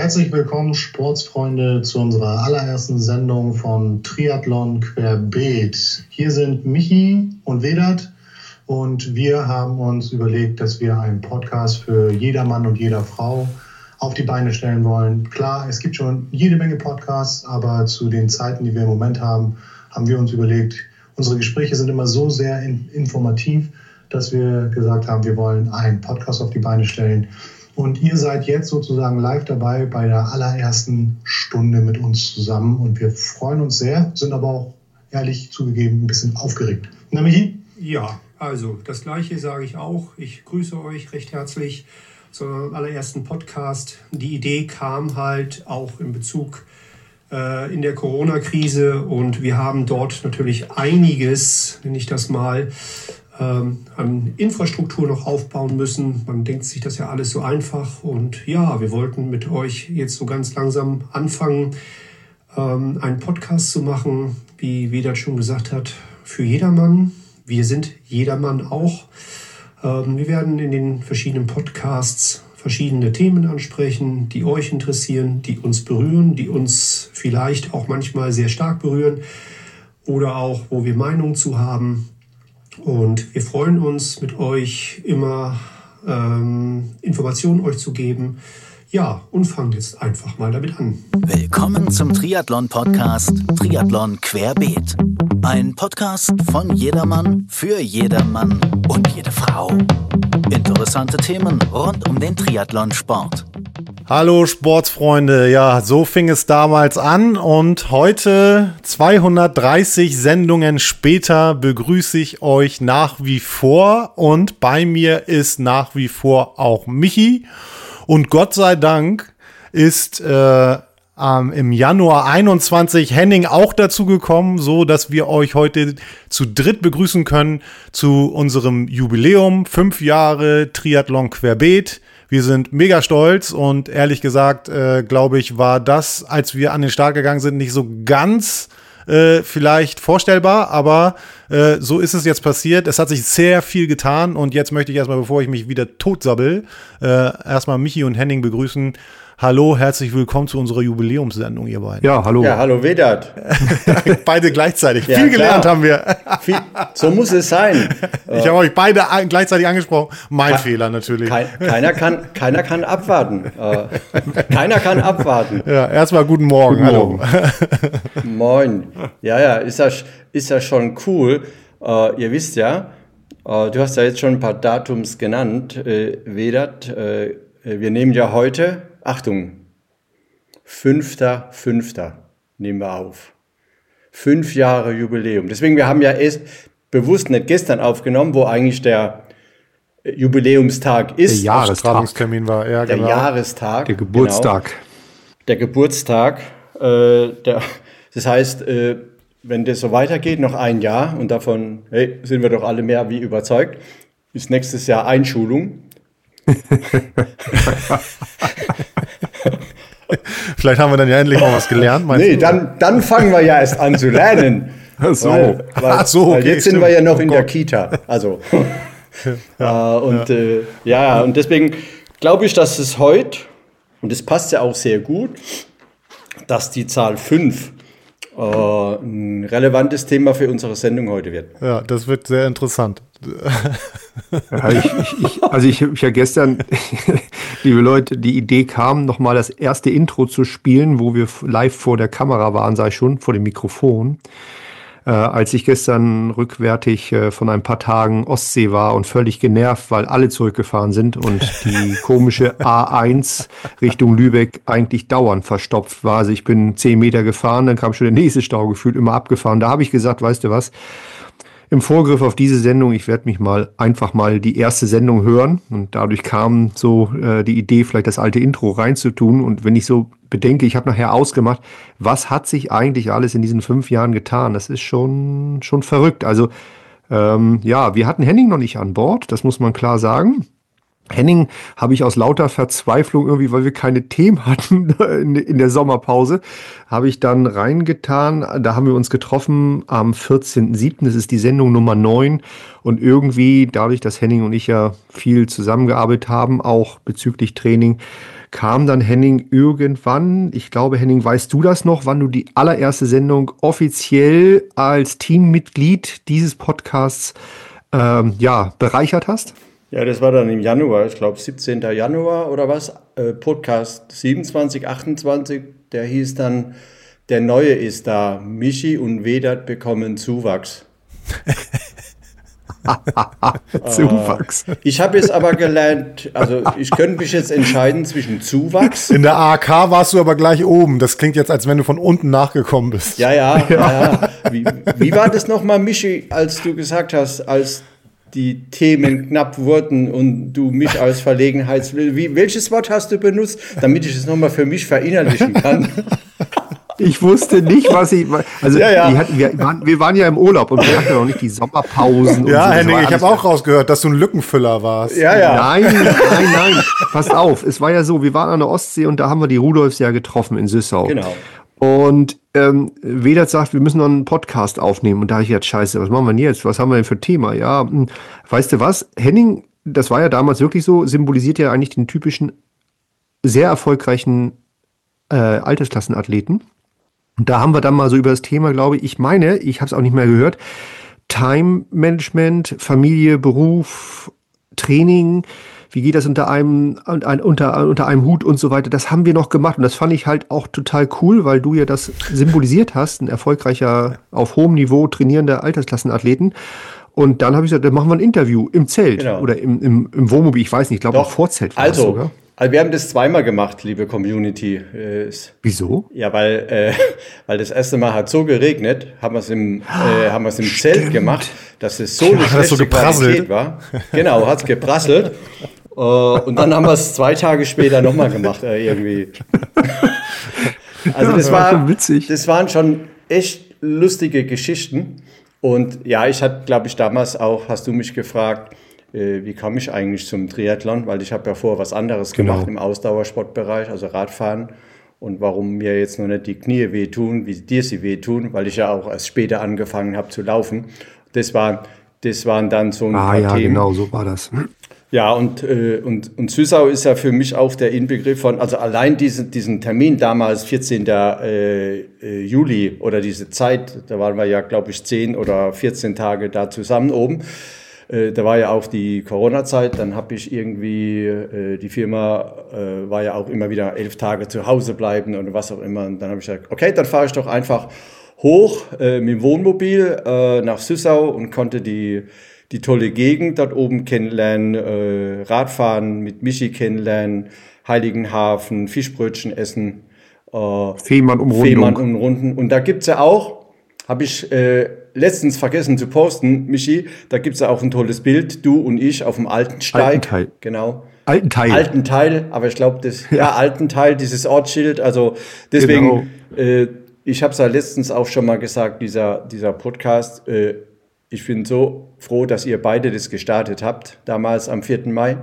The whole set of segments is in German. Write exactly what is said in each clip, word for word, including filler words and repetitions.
Herzlich willkommen, Sportsfreunde, zu unserer allerersten Sendung von Triathlon Querbeet. Hier sind Michi und Vedat und wir haben uns überlegt, dass wir einen Podcast für jeder Mann und jeder Frau auf die Beine stellen wollen. Klar, es gibt schon jede Menge Podcasts, aber zu den Zeiten, die wir im Moment haben, haben wir uns überlegt, unsere Gespräche sind immer so sehr in- informativ, dass wir gesagt haben, wir wollen einen Podcast auf die Beine stellen. Und ihr seid jetzt sozusagen live dabei bei der allerersten Stunde mit uns zusammen. Und wir freuen uns sehr, sind aber auch ehrlich zugegeben ein bisschen aufgeregt. Na, Michi? Ja, also das Gleiche sage ich auch. Ich grüße euch recht herzlich zum allerersten Podcast. Die Idee kam halt auch in Bezug äh, in der Corona-Krise. Und wir haben dort natürlich einiges, nenne ich das mal, an Infrastruktur noch aufbauen müssen. Man denkt sich das ja alles so einfach. Und ja, wir wollten mit euch jetzt so ganz langsam anfangen, einen Podcast zu machen, wie Vedat schon gesagt hat, für jedermann. Wir sind jedermann auch. Wir werden in den verschiedenen Podcasts verschiedene Themen ansprechen, die euch interessieren, die uns berühren, die uns vielleicht auch manchmal sehr stark berühren oder auch, wo wir Meinungen zu haben. Und wir freuen uns, mit euch immer ähm, Informationen euch zu geben. Ja, und fangen jetzt einfach mal damit an. Willkommen zum Triathlon-Podcast Triathlon Querbeet. Ein Podcast von jedermann, für jedermann und jede Frau. Interessante Themen rund um den Triathlonsport. Hallo Sportsfreunde, ja, so fing es damals an und heute, zweihundertdreißig Sendungen später, begrüße ich euch nach wie vor und bei mir ist nach wie vor auch Michi und Gott sei Dank ist äh, ähm, im Januar einundzwanzig Henning auch dazu gekommen, so dass wir euch heute zu dritt begrüßen können zu unserem Jubiläum, fünf Jahre Triathlon Querbeet. Wir sind mega stolz und ehrlich gesagt, äh, glaube ich, war das, als wir an den Start gegangen sind, nicht so ganz äh, vielleicht vorstellbar, aber äh, so ist es jetzt passiert. Es hat sich sehr viel getan und jetzt möchte ich erstmal, bevor ich mich wieder totsabbel, äh, erstmal Michi und Henning begrüßen. Hallo, herzlich willkommen zu unserer Jubiläumssendung, ihr beiden. Ja, hallo. Ja, hallo Vedat. Beide gleichzeitig. Ja, viel gelernt klar. haben wir. Viel, so muss es sein. Ich habe euch beide an, gleichzeitig angesprochen. Mein Ke- Fehler natürlich. Kein, keiner, kann, keiner kann abwarten. Äh, keiner kann abwarten. Ja, erstmal guten Morgen. Guten Hallo. Morgen. Moin. Ja, ja, ist ja, ist ja schon cool. Äh, ihr wisst ja, äh, du hast ja jetzt schon ein paar Datums genannt, äh, Vedat. Äh, wir nehmen ja heute, Achtung, fünfter fünfter nehmen wir auf. Fünf Jahre Jubiläum. Deswegen, wir haben ja erst bewusst nicht gestern aufgenommen, wo eigentlich der Jubiläumstag ist. Der Jahrestag. Ausstrahlungstermin war, ja, Der genau. Jahrestag. Der Geburtstag. Genau. Der Geburtstag. Äh, der, das heißt, äh, wenn das so weitergeht, noch ein Jahr, und davon hey, sind wir doch alle mehr wie überzeugt, ist nächstes Jahr Einschulung. Vielleicht haben wir dann ja endlich mal was gelernt. Nee, du? dann, dann fangen wir ja erst an zu lernen. Ach so. Weil, weil, Ach so, weil okay, jetzt sind stimmt. wir ja noch Oh in Gott. der Kita. Also. Ja, äh, und ja. Äh, ja, und deswegen glaube ich, dass es heute, und das passt ja auch sehr gut, dass die Zahl fünf äh, ein relevantes Thema für unsere Sendung heute wird. Ja, das wird sehr interessant. Ja, ich, ich, ich, also ich habe ja gestern, liebe Leute, die Idee kam, nochmal das erste Intro zu spielen, wo wir live vor der Kamera waren, sag ich schon, vor dem Mikrofon. Äh, als ich gestern rückwärtig äh, von ein paar Tagen Ostsee war und völlig genervt, weil alle zurückgefahren sind und die komische A eins Richtung Lübeck eigentlich dauernd verstopft war. Also ich bin zehn Meter gefahren, dann kam schon der nächste Stau gefühlt, immer abgefahren. Da habe ich gesagt, weißt du was, im Vorgriff auf diese Sendung, ich werde mich mal einfach mal die erste Sendung hören und dadurch kam so äh, die Idee, vielleicht das alte Intro reinzutun. Und wenn ich so bedenke, ich habe nachher ausgemacht, was hat sich eigentlich alles in diesen fünf Jahren getan? Das ist schon schon verrückt. Also ähm, ja, wir hatten Henning noch nicht an Bord, das muss man klar sagen. Henning habe ich aus lauter Verzweiflung irgendwie, weil wir keine Themen hatten in, in der Sommerpause, habe ich dann reingetan. Da haben wir uns getroffen am vierzehnten siebten Das ist die Sendung Nummer neun. Und irgendwie, dadurch, dass Henning und ich ja viel zusammengearbeitet haben, auch bezüglich Training, kam dann Henning irgendwann, ich glaube, Henning, weißt du das noch, wann du die allererste Sendung offiziell als Teammitglied dieses Podcasts ähm, ja, bereichert hast? Ja, das war dann im Januar, ich glaube siebzehnten Januar oder was, äh, Podcast siebenundzwanzig, achtundzwanzig, der hieß dann, der Neue ist da, Michi und Vedat bekommen Zuwachs. Zuwachs. Äh, ich habe jetzt aber gelernt, also ich könnte mich jetzt entscheiden zwischen Zuwachs. In der A K warst du aber gleich oben. Das klingt jetzt, als wenn du von unten nachgekommen bist. Ja, ja, ja. ja. Wie, wie war das nochmal, Michi, als du gesagt hast, als die Themen knapp wurden und du mich als Verlegenheits... Wie, welches Wort hast du benutzt, damit ich es nochmal für mich verinnerlichen kann? Ich wusste nicht, was ich... Also ja, ja. Die hatten, wir, waren, wir waren ja im Urlaub und wir hatten noch nicht die Sommerpausen. Ja, und so. Henning, ich habe auch rausgehört, dass du ein Lückenfüller warst. Ja, ja. Nein, nein, nein. Passt auf, es war ja so, wir waren an der Ostsee und da haben wir die Rudolfs ja getroffen in Süssau. Genau. Und ähm, Vedat sagt, wir müssen noch einen Podcast aufnehmen. Und da habe ich jetzt, scheiße, was machen wir denn jetzt? Was haben wir denn für ein Thema? Ja, hm, weißt du was? Henning, das war ja damals wirklich so, symbolisiert ja eigentlich den typischen, sehr erfolgreichen äh, Altersklassenathleten. Und da haben wir dann mal so über das Thema, glaube ich, ich meine, ich habe es auch nicht mehr gehört, Time-Management, Familie, Beruf, Training, wie geht das unter einem, unter, unter einem Hut und so weiter. Das haben wir noch gemacht und das fand ich halt auch total cool, weil du ja das symbolisiert hast, ein erfolgreicher, auf hohem Niveau trainierender Altersklassenathleten. Und dann habe ich gesagt, dann machen wir ein Interview im Zelt Genau. oder im, im, im Wohnmobil, ich weiß nicht, ich glaube auch Vorzelt war also, das sogar. Also wir haben das zweimal gemacht, liebe Community. Äh, Wieso? Ja, weil, äh, weil das erste Mal hat so geregnet, haben wir es im, äh, haben wir es im Zelt gemacht, dass es so eine hat das so schlechte geprasselt. Qualität war. Genau, hat es geprasselt. äh, und dann haben wir es zwei Tage später nochmal gemacht, äh, irgendwie. Also das Ja, war, schon witzig. das waren schon echt lustige Geschichten. Und ja, ich hatte, glaube ich, damals auch, hast du mich gefragt, wie kam ich eigentlich zum Triathlon? Weil ich habe ja vorher was anderes Genau. gemacht im Ausdauersportbereich, also Radfahren. Und warum mir jetzt noch nicht die Knie wehtun, wie dir sie wehtun, weil ich ja auch erst später angefangen habe zu laufen. Das, war, das waren dann so ein Ah paar ja, Themen. genau, so war das. Ja, und, äh, und, und Süssau ist ja für mich auch der Inbegriff von, also allein diesen, diesen Termin damals, vierzehnten Äh, äh, Juli oder diese Zeit, da waren wir ja, glaube ich, zehn oder vierzehn Tage da zusammen oben. Äh, da war ja auch die Corona-Zeit, dann habe ich irgendwie, äh, die Firma äh, war ja auch immer wieder elf Tage zu Hause bleiben und was auch immer. Und dann habe ich gesagt, okay, dann fahre ich doch einfach hoch äh, mit dem Wohnmobil äh, nach Süssau und konnte die, die tolle Gegend dort oben kennenlernen, äh, Radfahren mit Michi kennenlernen, Heiligenhafen, Fischbrötchen essen, äh, Fehmarn-Umrundung. Fehmarn-Umrunden. Und da gibt's ja auch, habe ich äh, letztens vergessen zu posten, Michi, da gibt's ja auch ein tolles Bild, du und ich auf dem alten Steig. Alten Teil. Genau. Alten Teil. Alten Teil, aber ich glaube, das, ja. ja, alten Teil, dieses Ortsschild, also deswegen, Genau. äh, ich habe es ja letztens auch schon mal gesagt, dieser, dieser Podcast, äh, ich bin so froh, dass ihr beide das gestartet habt, damals am vierten Mai.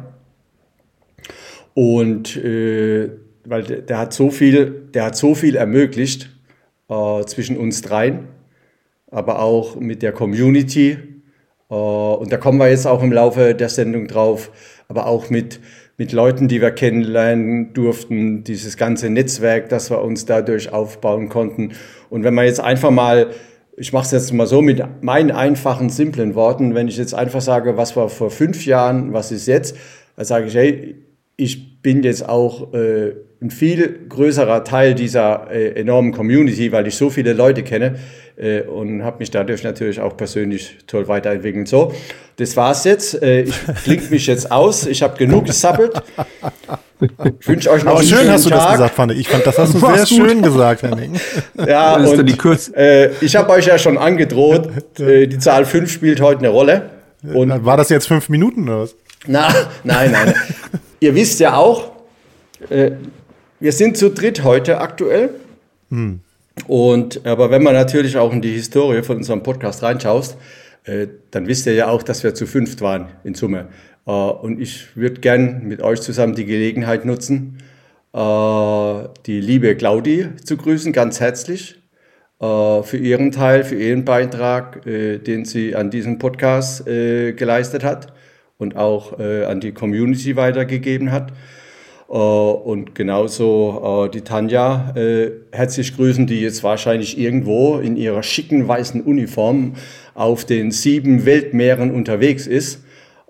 Und äh, weil der, der hat so viel, der hat so viel ermöglicht äh, zwischen uns dreien, aber auch mit der Community. Äh, und da kommen wir jetzt auch im Laufe der Sendung drauf, aber auch mit, mit Leuten, die wir kennenlernen durften, dieses ganze Netzwerk, das wir uns dadurch aufbauen konnten. Und wenn man jetzt einfach mal, ich mache es jetzt mal so mit meinen einfachen, simplen Worten, wenn ich jetzt einfach sage, was war vor fünf Jahren, was ist jetzt, dann sage ich, hey, ich bin jetzt auch äh, ein viel größerer Teil dieser äh, enormen Community, weil ich so viele Leute kenne äh, und habe mich dadurch natürlich auch persönlich toll weiterentwickelt. So, das war's jetzt. Äh, ich klinge mich jetzt aus. Ich habe genug gesappelt. Ich wünsche euch noch Aber einen schön schönen hast du Tag. das gesagt, fand ich. Ich fand, das hast du sehr Mach's gut. schön gesagt, Henning. Ja, Das ist dann und die Kürze. äh, ich habe euch ja schon angedroht, äh, die Zahl fünf spielt heute eine Rolle. Und War das jetzt fünf Minuten oder was? Na, nein, nein. Ihr wisst ja auch, äh, wir sind zu dritt heute aktuell. Hm. Und, aber wenn man natürlich auch in die Historie von unserem Podcast reinschaust, äh, dann wisst ihr ja auch, dass wir zu fünft waren in Summe. Äh, und ich würde gern mit euch zusammen die Gelegenheit nutzen, äh, die liebe Claudi zu grüßen, ganz herzlich, äh, für ihren Teil, für ihren Beitrag, äh, den sie an diesem Podcast äh, geleistet hat und auch äh, an die Community weitergegeben hat. Und genauso die Tanja herzlich grüßen, die jetzt wahrscheinlich irgendwo in ihrer schicken weißen Uniform auf den sieben Weltmeeren unterwegs ist.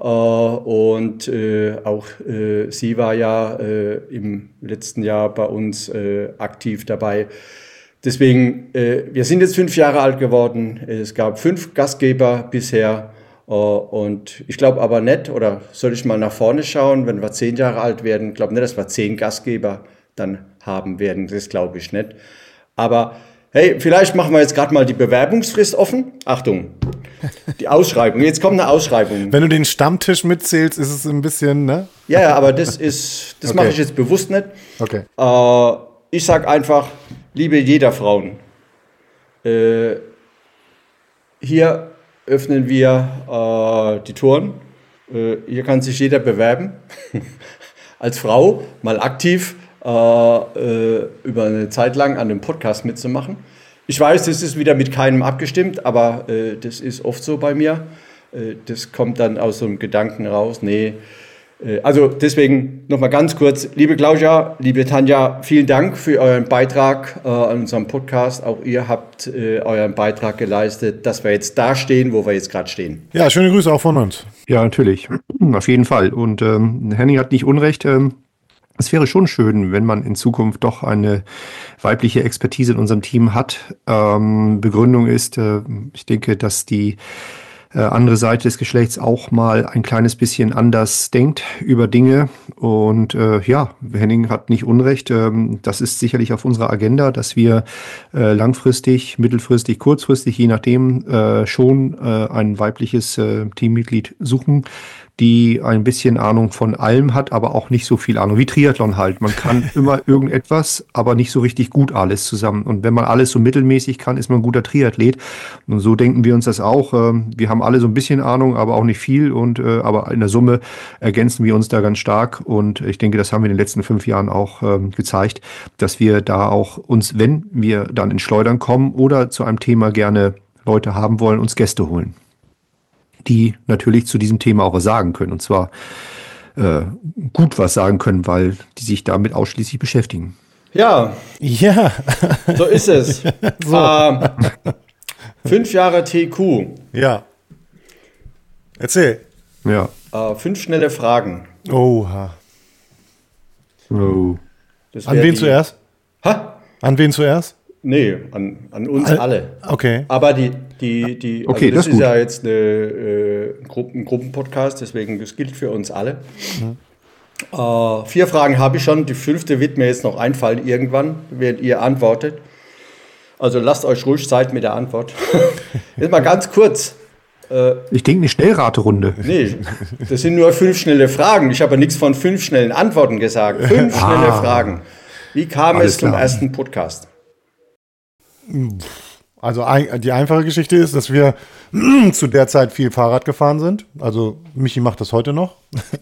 Und auch sie war ja im letzten Jahr bei uns aktiv dabei. Deswegen, wir sind jetzt fünf Jahre alt geworden. Es gab fünf Gastgeber bisher. Und ich glaube aber nicht, oder soll ich mal nach vorne schauen, wenn wir zehn Jahre alt werden, ich glaube nicht, dass wir zehn Gastgeber dann haben werden, das glaube ich nicht. Aber hey, vielleicht machen wir jetzt gerade mal die Bewerbungsfrist offen. Achtung, die Ausschreibung, jetzt kommt eine Ausschreibung. Wenn du den Stammtisch mitzählst, ist es ein bisschen, ne? Ja, ja, aber das ist, das okay. mache ich jetzt bewusst nicht. Okay. Äh, ich sage einfach, liebe Jederfrauen, äh, hier öffnen wir äh, die Toren. Äh, hier kann sich jeder bewerben. Als Frau mal aktiv äh, äh, über eine Zeit lang an dem Podcast mitzumachen. Ich weiß, das ist wieder mit keinem abgestimmt, aber äh, das ist oft so bei mir. Äh, das kommt dann aus so einem Gedanken raus. Nee. Äh, also deswegen nochmal ganz kurz. Liebe Claudia, liebe Tanja, vielen Dank für euren Beitrag äh, an unserem Podcast. Auch ihr habt äh, euren Beitrag geleistet, dass wir jetzt da stehen, wo wir jetzt gerade stehen. Ja, schöne Grüße auch von uns. Ja, natürlich. Auf jeden Fall. Und ähm, Henning hat nicht Unrecht. Ähm, es wäre schon schön, wenn man in Zukunft doch eine weibliche Expertise in unserem Team hat. Ähm, Begründung ist, äh, ich denke, dass die äh, andere Seite des Geschlechts auch mal ein kleines bisschen anders denkt über Dinge. Und äh, ja, Henning hat nicht Unrecht. Ähm, das ist sicherlich auf unserer Agenda, dass wir äh, langfristig, mittelfristig, kurzfristig, je nachdem, äh, schon äh, ein weibliches äh, Teammitglied suchen, die ein bisschen Ahnung von allem hat, aber auch nicht so viel Ahnung, wie Triathlon halt. Man kann immer irgendetwas, aber nicht so richtig gut alles zusammen. Und wenn man alles so mittelmäßig kann, ist man ein guter Triathlet. Und so denken wir uns das auch. Wir haben alle so ein bisschen Ahnung, aber auch nicht viel. Und aber in der Summe ergänzen wir uns da ganz stark. Und ich denke, das haben wir in den letzten fünf Jahren auch gezeigt, dass wir da auch uns, wenn wir dann ins Schleudern kommen oder zu einem Thema gerne Leute haben wollen, uns Gäste holen, die natürlich zu diesem Thema auch was sagen können. Und zwar äh, gut was sagen können, weil die sich damit ausschließlich beschäftigen. Ja. Ja. So ist es. So. Äh, fünf Jahre T Q. Ja. Erzähl. Ja. Äh, fünf schnelle Fragen. Oha. Oh. Das An wen die... zuerst? Ha? An wen zuerst? Nee, an, an uns All, alle. Okay. Aber die, die, die, okay, also das, das ist gut. ja jetzt eine, äh, ein, Gruppen, ein Gruppenpodcast, deswegen das gilt für uns alle. Mhm. Äh, vier Fragen habe ich schon, die fünfte wird mir jetzt noch einfallen irgendwann, während ihr antwortet. Also lasst euch ruhig Zeit mit der Antwort. Jetzt mal ganz kurz. Äh, ich denke eine Schnellraterunde. Nee, das sind nur fünf schnelle Fragen. Ich habe nichts von fünf schnellen Antworten gesagt. Fünf ah. schnelle Fragen. Wie kam Alles es zum klar. ersten Podcast? Also die einfache Geschichte ist, dass wir zu der Zeit viel Fahrrad gefahren sind. Also Michi macht das heute noch.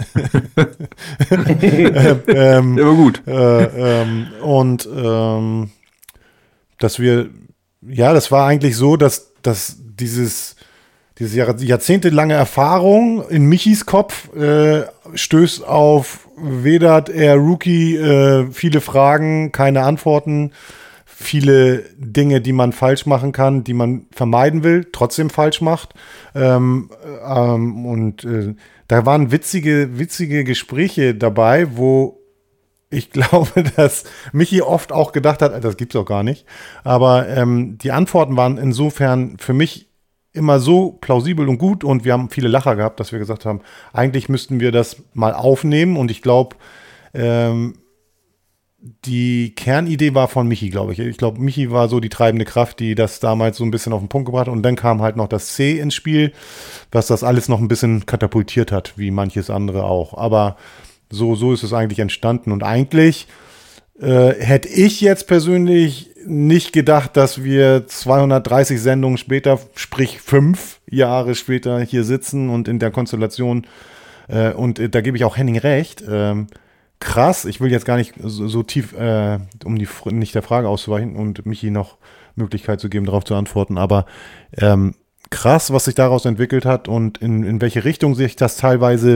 ähm, Der war gut. Äh, ähm, und ähm, dass wir, ja, das war eigentlich so, dass, dass dieses, diese Jahr, jahrzehntelange Erfahrung in Michis Kopf äh, stößt auf Vedat, eher Rookie, äh, viele Fragen, keine Antworten. Viele Dinge, die man falsch machen kann, die man vermeiden will, trotzdem falsch macht. Ähm, ähm, und äh, da waren witzige, witzige Gespräche dabei, wo ich glaube, dass Michi oft auch gedacht hat, das gibt's auch gar nicht. Aber ähm, die Antworten waren insofern für mich immer so plausibel und gut und wir haben viele Lacher gehabt, dass wir gesagt haben, eigentlich müssten wir das mal aufnehmen und ich glaube, ähm, die Kernidee war von Michi, glaube ich. Ich glaube, Michi war so die treibende Kraft, die das damals so ein bisschen auf den Punkt gebracht hat. Und dann kam halt noch das C ins Spiel, was das alles noch ein bisschen katapultiert hat, wie manches andere auch. Aber so, so ist es eigentlich entstanden. Und eigentlich äh, hätte ich jetzt persönlich nicht gedacht, dass wir zweihundertdreißig Sendungen später, sprich fünf Jahre später hier sitzen und in der Konstellation, äh, und äh, da gebe ich auch Henning recht, ähm, krass, ich will jetzt gar nicht so, so tief, äh, um die, nicht der Frage auszuweichen und Michi noch Möglichkeit zu geben, darauf zu antworten, aber ähm, krass, was sich daraus entwickelt hat und in, in welche Richtung sich das teilweise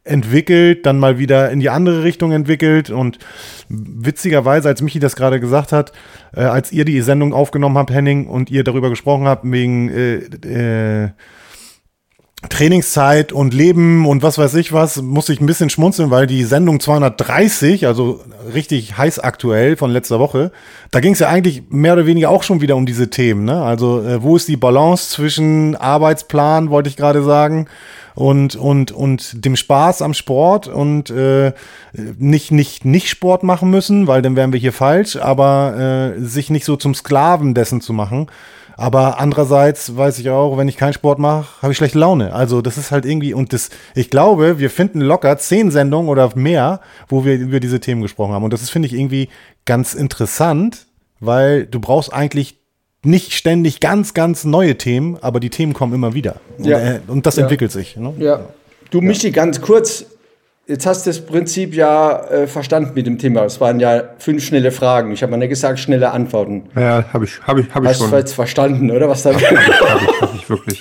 entwickelt, dann mal wieder in die andere Richtung entwickelt und witzigerweise, als Michi das gerade gesagt hat, äh, als ihr die Sendung aufgenommen habt, Henning, und ihr darüber gesprochen habt, wegen äh, äh, Trainingszeit und Leben und was weiß ich was, muss ich ein bisschen schmunzeln, weil die Sendung zweihundertdreißig, also richtig heiß aktuell von letzter Woche, da ging es ja eigentlich mehr oder weniger auch schon wieder um diese Themen, ne? Also äh, wo ist die Balance zwischen Arbeitsplan, wollte ich gerade sagen, und und und dem Spaß am Sport und äh, nicht nicht nicht Sport machen müssen, weil dann wären wir hier falsch, aber äh, sich nicht so zum Sklaven dessen zu machen. Aber andererseits weiß ich auch, wenn ich keinen Sport mache, habe ich schlechte Laune. Also das ist halt irgendwie, und das, ich glaube, wir finden locker zehn Sendungen oder mehr, wo wir über diese Themen gesprochen haben. Und das ist, finde ich, irgendwie ganz interessant, weil du brauchst eigentlich nicht ständig ganz, ganz neue Themen, aber die Themen kommen immer wieder. Und, ja. äh, und das ja. entwickelt sich. Ne? Ja. Du, Michi, ganz kurz. Jetzt hast du das Prinzip ja äh, verstanden mit dem Thema. Es waren ja fünf schnelle Fragen. Ich habe mal nicht gesagt, schnelle Antworten. Ja, habe ich, hab ich, hab ich hast schon. Hast du jetzt verstanden, oder? Was da Habe ich, hab ich, hab ich wirklich.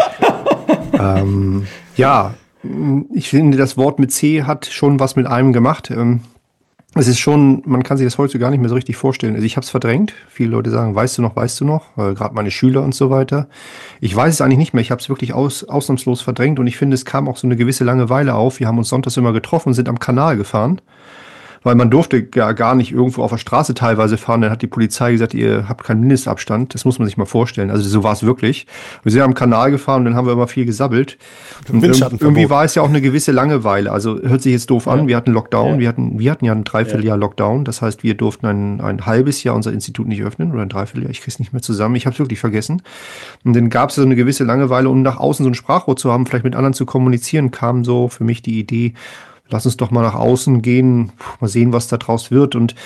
ähm, ja, ich finde, das Wort mit C hat schon was mit einem gemacht. Ähm, es ist schon, man kann sich das heute gar nicht mehr so richtig vorstellen. Also ich habe es verdrängt. Viele Leute sagen, weißt du noch, weißt du noch? Äh, Gerade meine Schüler und so weiter. Ich weiß es eigentlich nicht mehr. Ich habe es wirklich aus, ausnahmslos verdrängt. Und ich finde, es kam auch so eine gewisse Langeweile auf. Wir haben uns sonntags immer getroffen und sind am Kanal gefahren. Weil man durfte ja gar nicht irgendwo auf der Straße teilweise fahren. Dann hat die Polizei gesagt, ihr habt keinen Mindestabstand. Das muss man sich mal vorstellen. Also so war es wirklich. Wir sind am Kanal gefahren und dann haben wir immer viel gesabbelt. Und irgendwie war es ja auch eine gewisse Langeweile. Also hört sich jetzt doof an. Ja. Wir hatten Lockdown. Ja. Wir hatten, wir hatten ja ein Dreivierteljahr Lockdown. Das heißt, wir durften ein, ein halbes Jahr unser Institut nicht öffnen oder ein Dreivierteljahr. Ich krieg's nicht mehr zusammen. Ich habe es wirklich vergessen. Und dann gab es so eine gewisse Langeweile, um nach außen so ein Sprachrohr zu haben, vielleicht mit anderen zu kommunizieren, kam so für mich die Idee, lass uns doch mal nach außen gehen, mal sehen, was da draus wird. Und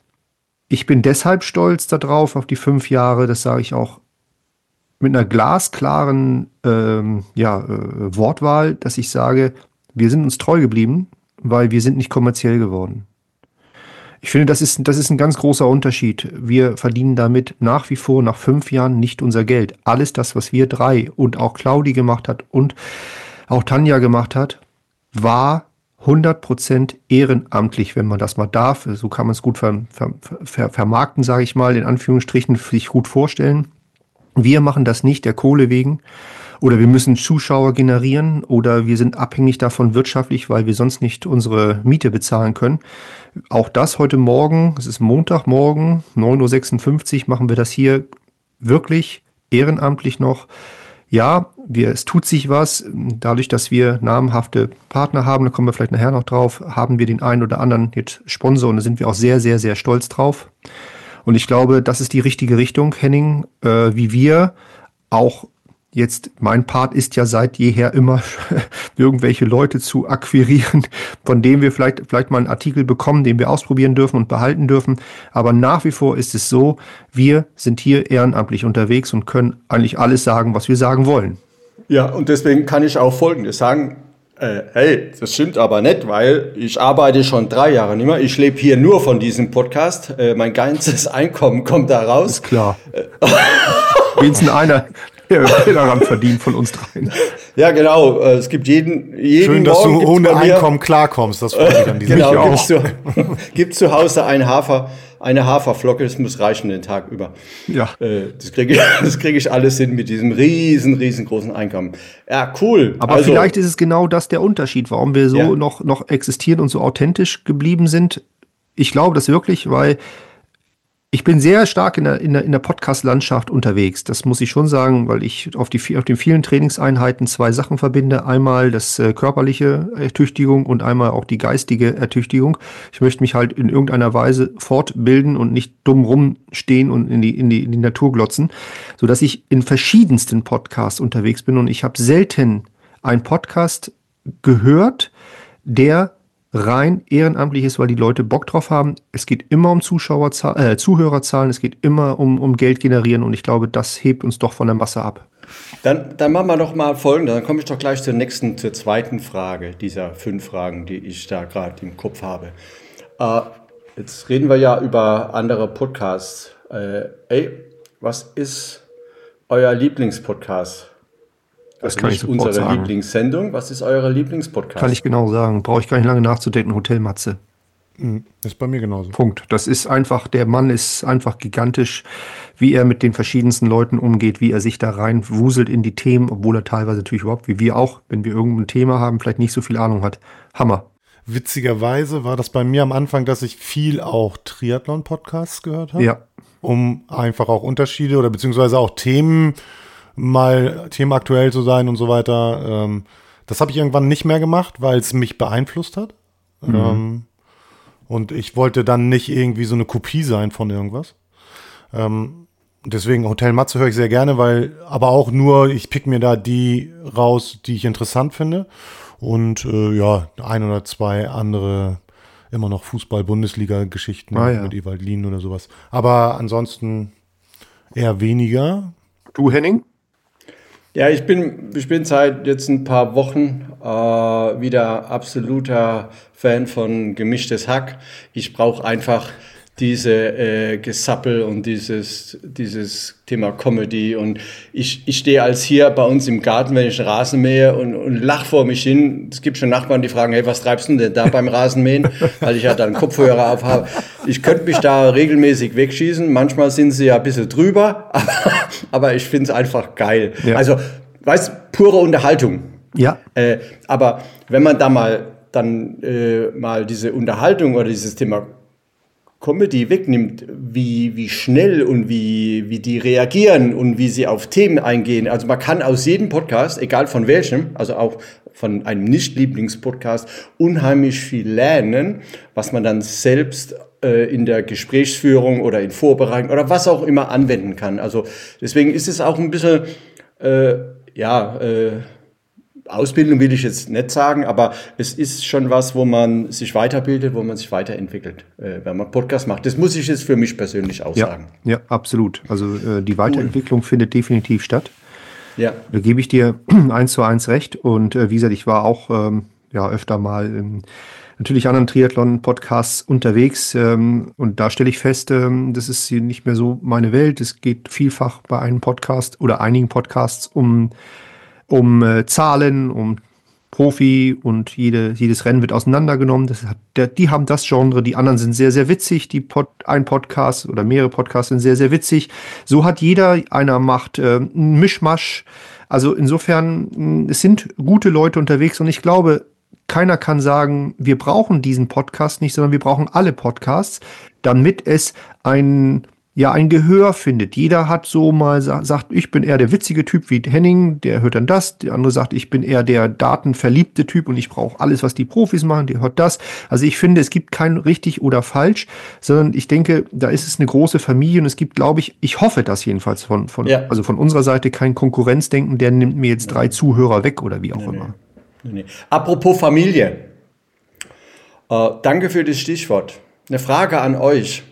ich bin deshalb stolz darauf, auf die fünf Jahre, das sage ich auch mit einer glasklaren ähm, ja, äh, Wortwahl, dass ich sage, wir sind uns treu geblieben, weil wir sind nicht kommerziell geworden. Ich finde, das ist, das ist ein ganz großer Unterschied. Wir verdienen damit nach wie vor nach fünf Jahren nicht unser Geld. Alles das, was wir drei und auch Claudi gemacht hat und auch Tanja gemacht hat, war hundert Prozent ehrenamtlich, wenn man das mal darf. So kann man es gut ver, ver, ver, vermarkten, sage ich mal, in Anführungsstrichen, sich gut vorstellen. Wir machen das nicht der Kohle wegen oder wir müssen Zuschauer generieren oder wir sind abhängig davon wirtschaftlich, weil wir sonst nicht unsere Miete bezahlen können. Auch das heute Morgen, es ist Montagmorgen, neun Uhr sechsundfünfzig, machen wir das hier wirklich ehrenamtlich noch. Ja, wir, es tut sich was. Dadurch, dass wir namhafte Partner haben, da kommen wir vielleicht nachher noch drauf, haben wir den einen oder anderen jetzt Sponsor und da sind wir auch sehr, sehr, sehr stolz drauf. Und ich glaube, das ist die richtige Richtung, Henning, äh, wie wir auch jetzt, mein Part ist ja seit jeher immer, irgendwelche Leute zu akquirieren, von denen wir vielleicht, vielleicht mal einen Artikel bekommen, den wir ausprobieren dürfen und behalten dürfen. Aber nach wie vor ist es so, wir sind hier ehrenamtlich unterwegs und können eigentlich alles sagen, was wir sagen wollen. Ja, und deswegen kann ich auch Folgendes sagen. Äh, hey, das stimmt aber nicht, weil ich arbeite schon drei Jahre nicht mehr. Ich lebe hier nur von diesem Podcast. Äh, mein ganzes Einkommen kommt da raus. Ist klar. Wenigstens einer, der daran verdient von uns dreien. Ja, genau. Es gibt jeden, jeden Schön, dass Morgen du ohne Einkommen klarkommst. Das freut mich an diesem Genau, auch. gibt's zu, gibt zu Hause ein Hafer, eine Haferflocke, das muss reichen den Tag über. Ja. Das kriege ich, das kriege ich alles hin mit diesem riesen, riesengroßen Einkommen. Ja, cool. Aber also, vielleicht ist es genau das der Unterschied, warum wir so ja. noch, noch existieren und so authentisch geblieben sind. Ich glaube das wirklich, weil ich bin sehr stark in der, in der, in der Podcast-Landschaft unterwegs. Das muss ich schon sagen, weil ich auf, die, auf den vielen Trainingseinheiten zwei Sachen verbinde. Einmal das äh, körperliche Ertüchtigung und einmal auch die geistige Ertüchtigung. Ich möchte mich halt in irgendeiner Weise fortbilden und nicht dumm rumstehen und in die, in die, in die Natur glotzen, sodass ich in verschiedensten Podcasts unterwegs bin. Und ich habe selten einen Podcast gehört, der rein ehrenamtlich ist, weil die Leute Bock drauf haben. Es geht immer um Zuschauerzahl, äh, Zuhörerzahlen, es geht immer um, um Geld generieren und ich glaube, das hebt uns doch von der Masse ab. Dann, dann machen wir doch mal Folgendes, dann komme ich doch gleich zur nächsten, zur zweiten Frage dieser fünf Fragen, die ich da gerade im Kopf habe. Äh, jetzt reden wir ja über andere Podcasts. Äh, ey, was ist euer Lieblingspodcast? Das also kann nicht ich sofort unsere sagen. Lieblingssendung. Was ist euer Lieblingspodcast? Kann ich genau sagen. Brauche ich gar nicht lange nachzudenken. Hotel Matze. Ist bei mir genauso. Punkt. Das ist einfach, der Mann ist einfach gigantisch, wie er mit den verschiedensten Leuten umgeht, wie er sich da reinwuselt in die Themen, obwohl er teilweise natürlich überhaupt, wie wir auch, wenn wir irgendein Thema haben, vielleicht nicht so viel Ahnung hat. Hammer. Witzigerweise war das bei mir am Anfang, dass ich viel auch Triathlon-Podcasts gehört habe. Ja. Um einfach auch Unterschiede oder beziehungsweise auch Themen mal themenaktuell zu sein und so weiter. Ähm, das habe ich irgendwann nicht mehr gemacht, weil es mich beeinflusst hat. Mhm. Ähm, und ich wollte dann nicht irgendwie so eine Kopie sein von irgendwas. Ähm, deswegen Hotel Matze höre ich sehr gerne, weil aber auch nur, ich pick mir da die raus, die ich interessant finde. Und äh, ja, ein oder zwei andere immer noch Fußball-Bundesliga-Geschichten ah, ja. mit Ewald Lien oder sowas. Aber ansonsten eher weniger. Du, Henning? Ja, ich bin, ich bin seit jetzt ein paar Wochen äh, wieder absoluter Fan von Gemischtes Hack. Ich brauche einfach diese äh, Gesappel und dieses, dieses Thema Comedy. Und ich, ich stehe als hier bei uns im Garten, wenn ich den Rasen mähe und, und lach vor mich hin. Es gibt schon Nachbarn, die fragen, hey, was treibst du denn da beim Rasenmähen? Weil ich ja dann Kopfhörer auf habe. Ich könnte mich da regelmäßig wegschießen. Manchmal sind sie ja ein bisschen drüber, aber, aber ich finde es einfach geil. Ja. Also, weißt, pure Unterhaltung. Ja. Äh, aber wenn man da mal dann äh, mal diese Unterhaltung oder dieses Thema Comedy wegnimmt, wie, wie schnell und wie, wie die reagieren und wie sie auf Themen eingehen. Also man kann aus jedem Podcast, egal von welchem, also auch von einem Nicht-Lieblings-Podcast, unheimlich viel lernen, was man dann selbst äh, in der Gesprächsführung oder in Vorbereitung oder was auch immer anwenden kann. Also deswegen ist es auch ein bisschen, äh, ja, äh, Ausbildung will ich jetzt nicht sagen, aber es ist schon was, wo man sich weiterbildet, wo man sich weiterentwickelt, äh, wenn man Podcast macht. Das muss ich jetzt für mich persönlich auch ja, sagen. Ja, absolut. Also äh, die Weiterentwicklung cool. findet definitiv statt. Ja. Da gebe ich dir eins zu eins recht. Und äh, wie gesagt, ich war auch ähm, ja, öfter mal in natürlich anderen Triathlon-Podcasts unterwegs. Ähm, und da stelle ich fest, ähm, das ist hier nicht mehr so meine Welt. Es geht vielfach bei einem Podcast oder einigen Podcasts um um äh, Zahlen, um Profi und jede, jedes Rennen wird auseinandergenommen. Das hat, der, die haben das Genre, die anderen sind sehr, sehr witzig. Die Pod, ein Podcast oder mehrere Podcasts sind sehr, sehr witzig. So hat jeder, einer macht äh, einen Mischmasch. Also insofern, mh, es sind gute Leute unterwegs und ich glaube, keiner kann sagen, wir brauchen diesen Podcast nicht, sondern wir brauchen alle Podcasts, damit es ein ja, ein Gehör findet. Jeder hat so mal sagt, ich bin eher der witzige Typ wie Henning, der hört dann das. Der andere sagt, ich bin eher der datenverliebte Typ und ich brauche alles, was die Profis machen, der hört das. Also ich finde, es gibt kein richtig oder falsch, sondern ich denke, da ist es eine große Familie und es gibt, glaube ich, ich hoffe das jedenfalls von, von ja. also von unserer Seite kein Konkurrenzdenken, der nimmt mir jetzt drei Zuhörer weg oder wie auch nee, immer. Nee, nee. Apropos Familie. Äh, danke für das Stichwort. Eine Frage an euch.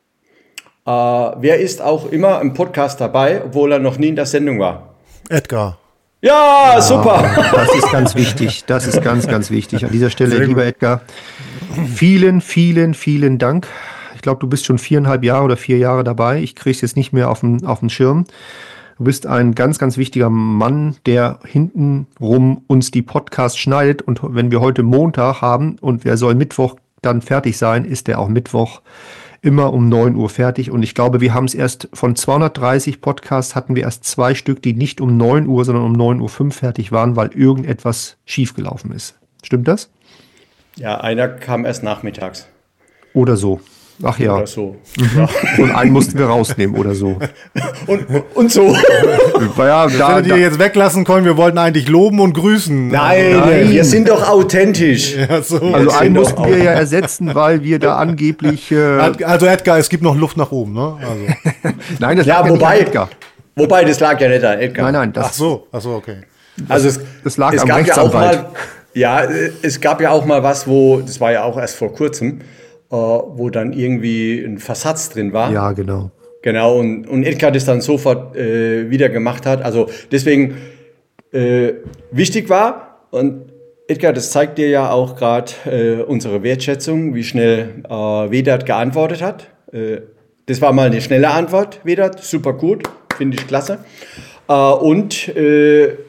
Uh, wer ist auch immer im Podcast dabei, obwohl er noch nie in der Sendung war? Edgar. Ja, ja, super. Das ist ganz wichtig. Das ist ganz, ganz wichtig. An dieser Stelle, lieber Edgar, vielen, vielen, vielen Dank. Ich glaube, du bist schon viereinhalb Jahre oder vier Jahre dabei. Ich kriege es jetzt nicht mehr auf den, auf den Schirm. Du bist ein ganz, ganz wichtiger Mann, der hintenrum uns die Podcasts schneidet. Und wenn wir heute Montag haben und wer soll Mittwoch dann fertig sein, ist der auch Mittwoch immer um neun Uhr fertig. Und ich glaube, wir haben es erst von zweihundertdreißig Podcasts hatten wir erst zwei Stück, die nicht um neun Uhr, sondern um neun Uhr fünf fertig waren, weil irgendetwas schiefgelaufen ist. Stimmt das? Ja, einer kam erst nachmittags. Oder so. Ach ja. Oder so. Mhm. Ja. Und einen mussten wir rausnehmen oder so. Und, und so. Ja, da, hättet ihr jetzt weglassen können, wir wollten eigentlich loben und grüßen. Nein, Nein. wir sind doch authentisch. Ja, so. Also einen mussten wir ja ersetzen, weil wir da angeblich... Äh also Edgar, es gibt noch Luft nach oben, ne? Also. Nein, das ja, lag wobei, ja nicht an Edgar. Wobei, das lag ja nicht an Edgar. Nein, nein. Das, ach so, ach so, okay. Also es, das lag es am gab Rechtsanwalt. Ja, auch mal, ja, es gab ja auch mal was, wo, das war ja auch erst vor kurzem, Uh, wo dann irgendwie ein Versatz drin war. Ja, genau. Genau, und, und Edgar das dann sofort äh, wieder gemacht hat. Also deswegen äh, wichtig war, und Edgar, das zeigt dir ja auch gerade äh, unsere Wertschätzung, wie schnell äh, Vedat geantwortet hat. Äh, das war mal eine schnelle Antwort, Vedat, super gut, finde ich klasse. Äh, und äh,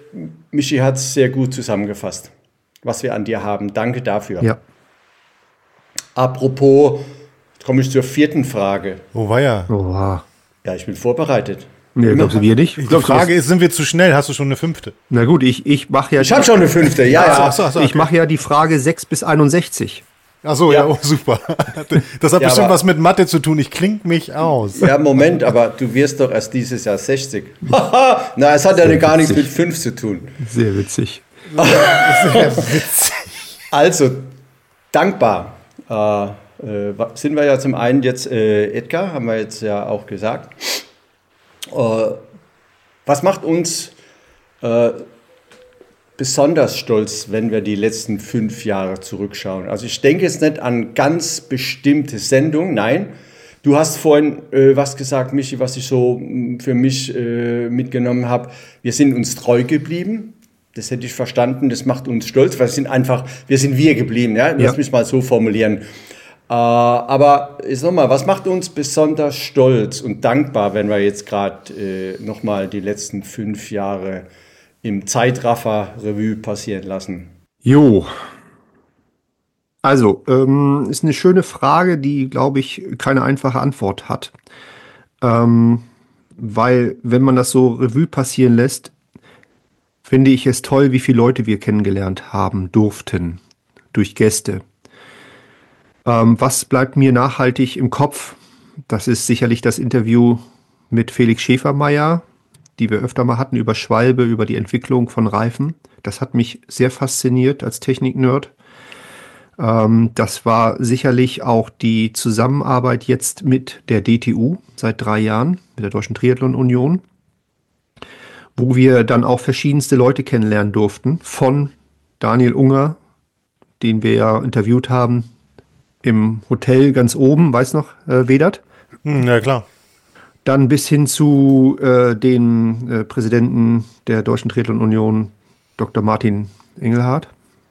Michi hat es sehr gut zusammengefasst, was wir an dir haben. Danke dafür. Ja. Apropos, komme ich zur vierten Frage. Oh, war ja. Oha. Ja, ich bin vorbereitet. Nee, glaubst du, wir nicht? Die Glaubst du, Frage was- ist, sind wir zu schnell? Hast du schon eine fünfte? Na gut, ich, ich mache ja, Ich habe schon eine fünfte, ja, ja. Ach so, ach so, ich okay. mache ja die Frage sechs bis einundsechzig. Ach so, ja, Ja. oh, super. Das hat Ja, bestimmt aber- was mit Mathe zu tun. Ich kling mich aus. Ja, Moment, aber du wirst doch erst dieses Jahr sechzig. Haha, na, es hat ja Sehr gar nichts witzig. mit fünf zu tun. Sehr witzig. Sehr witzig. Also, dankbar äh, äh, sind wir ja zum einen jetzt, äh, Edgar, haben wir jetzt ja auch gesagt. Äh, was macht uns äh, besonders stolz, wenn wir die letzten fünf Jahre zurückschauen? Also ich denke jetzt nicht an ganz bestimmte Sendungen, nein. Du hast vorhin äh, was gesagt, Michi, was ich so mh, für mich äh, mitgenommen habe. Wir sind uns treu geblieben. Das hätte ich verstanden, das macht uns stolz, weil wir sind einfach, wir sind wir geblieben, ja? Lass Ja. mich mal so formulieren. Äh, aber jetzt nochmal, was macht uns besonders stolz und dankbar, wenn wir jetzt gerade äh, nochmal die letzten fünf Jahre im Zeitraffer-Revue passieren lassen? Jo. Also, ähm, ist eine schöne Frage, die, glaube ich, keine einfache Antwort hat. Ähm, weil, wenn man das so Revue passieren lässt, finde ich es toll, wie viele Leute wir kennengelernt haben durften durch Gäste. Ähm, was bleibt mir nachhaltig im Kopf? Das ist sicherlich das Interview mit Felix Schäfermeier, die wir öfter mal hatten über Schwalbe, über die Entwicklung von Reifen. Das hat mich sehr fasziniert als Technik-Nerd. Ähm, das war sicherlich auch die Zusammenarbeit jetzt mit der D T U seit drei Jahren, mit der Deutschen Triathlon Union, wo wir dann auch verschiedenste Leute kennenlernen durften. Von Daniel Unger, den wir ja interviewt haben, im Hotel ganz oben, weiß noch, äh, Wedert? Hm, ja, klar. Dann bis hin zu äh, dem äh, Präsidenten der Deutschen Triathlon Union, Doktor Martin Engelhardt.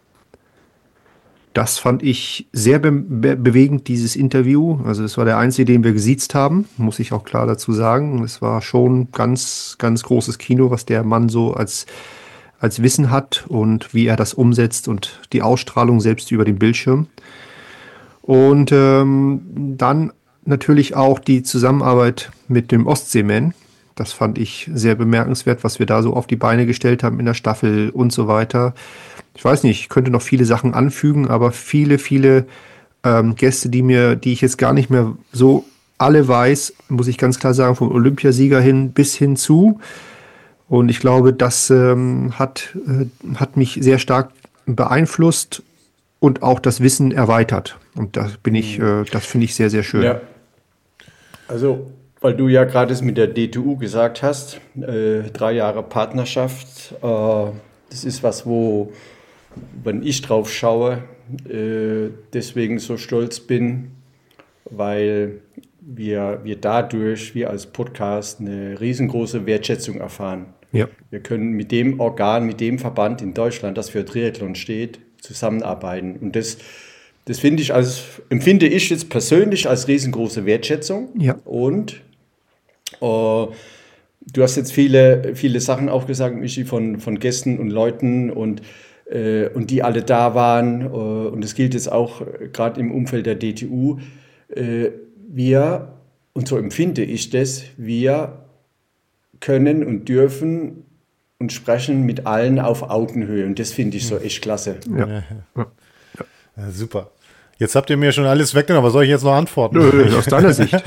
Das fand ich sehr be be bewegend, dieses Interview. Also es war der einzige, den wir gesiezt haben, muss ich auch klar dazu sagen. Es war schon ganz, ganz großes Kino, was der Mann so als, als Wissen hat und wie er das umsetzt und die Ausstrahlung selbst über den Bildschirm. Und ähm, dann natürlich auch die Zusammenarbeit mit dem Ostseeman. Das fand ich sehr bemerkenswert, was wir da so auf die Beine gestellt haben in der Staffel und so weiter. Ich weiß nicht, ich könnte noch viele Sachen anfügen, aber viele, viele ähm, Gäste, die mir, die ich jetzt gar nicht mehr so alle weiß, muss ich ganz klar sagen, vom Olympiasieger hin bis hin zu. Und ich glaube, das ähm, hat, äh, hat mich sehr stark beeinflusst und auch das Wissen erweitert. Und da bin ich, äh, das finde ich sehr, sehr schön. Ja. Also, weil du ja gerade es mit der D T U gesagt hast, äh, drei Jahre Partnerschaft, äh, das ist was, wo, wenn ich drauf schaue, äh, deswegen so stolz bin, weil wir, wir dadurch, wir als Podcast, eine riesengroße Wertschätzung erfahren. Ja. Wir können mit dem Organ, mit dem Verband in Deutschland, das für Triathlon steht, zusammenarbeiten. Und das, das finde ich als, empfinde ich jetzt persönlich als riesengroße Wertschätzung. Ja. Und äh, du hast jetzt viele, viele Sachen auch gesagt, Michi, von, von Gästen und Leuten und, äh, und die alle da waren. Äh, und das gilt jetzt auch äh, gerade im Umfeld der D T U. Äh, wir, und so empfinde ich das, wir können und dürfen und sprechen mit allen auf Augenhöhe. Und das finde ich so echt klasse. Ja. Ja, ja. Ja, super. Jetzt habt ihr mir schon alles weggenommen. Was soll ich jetzt noch antworten? Nö, aus deiner Sicht.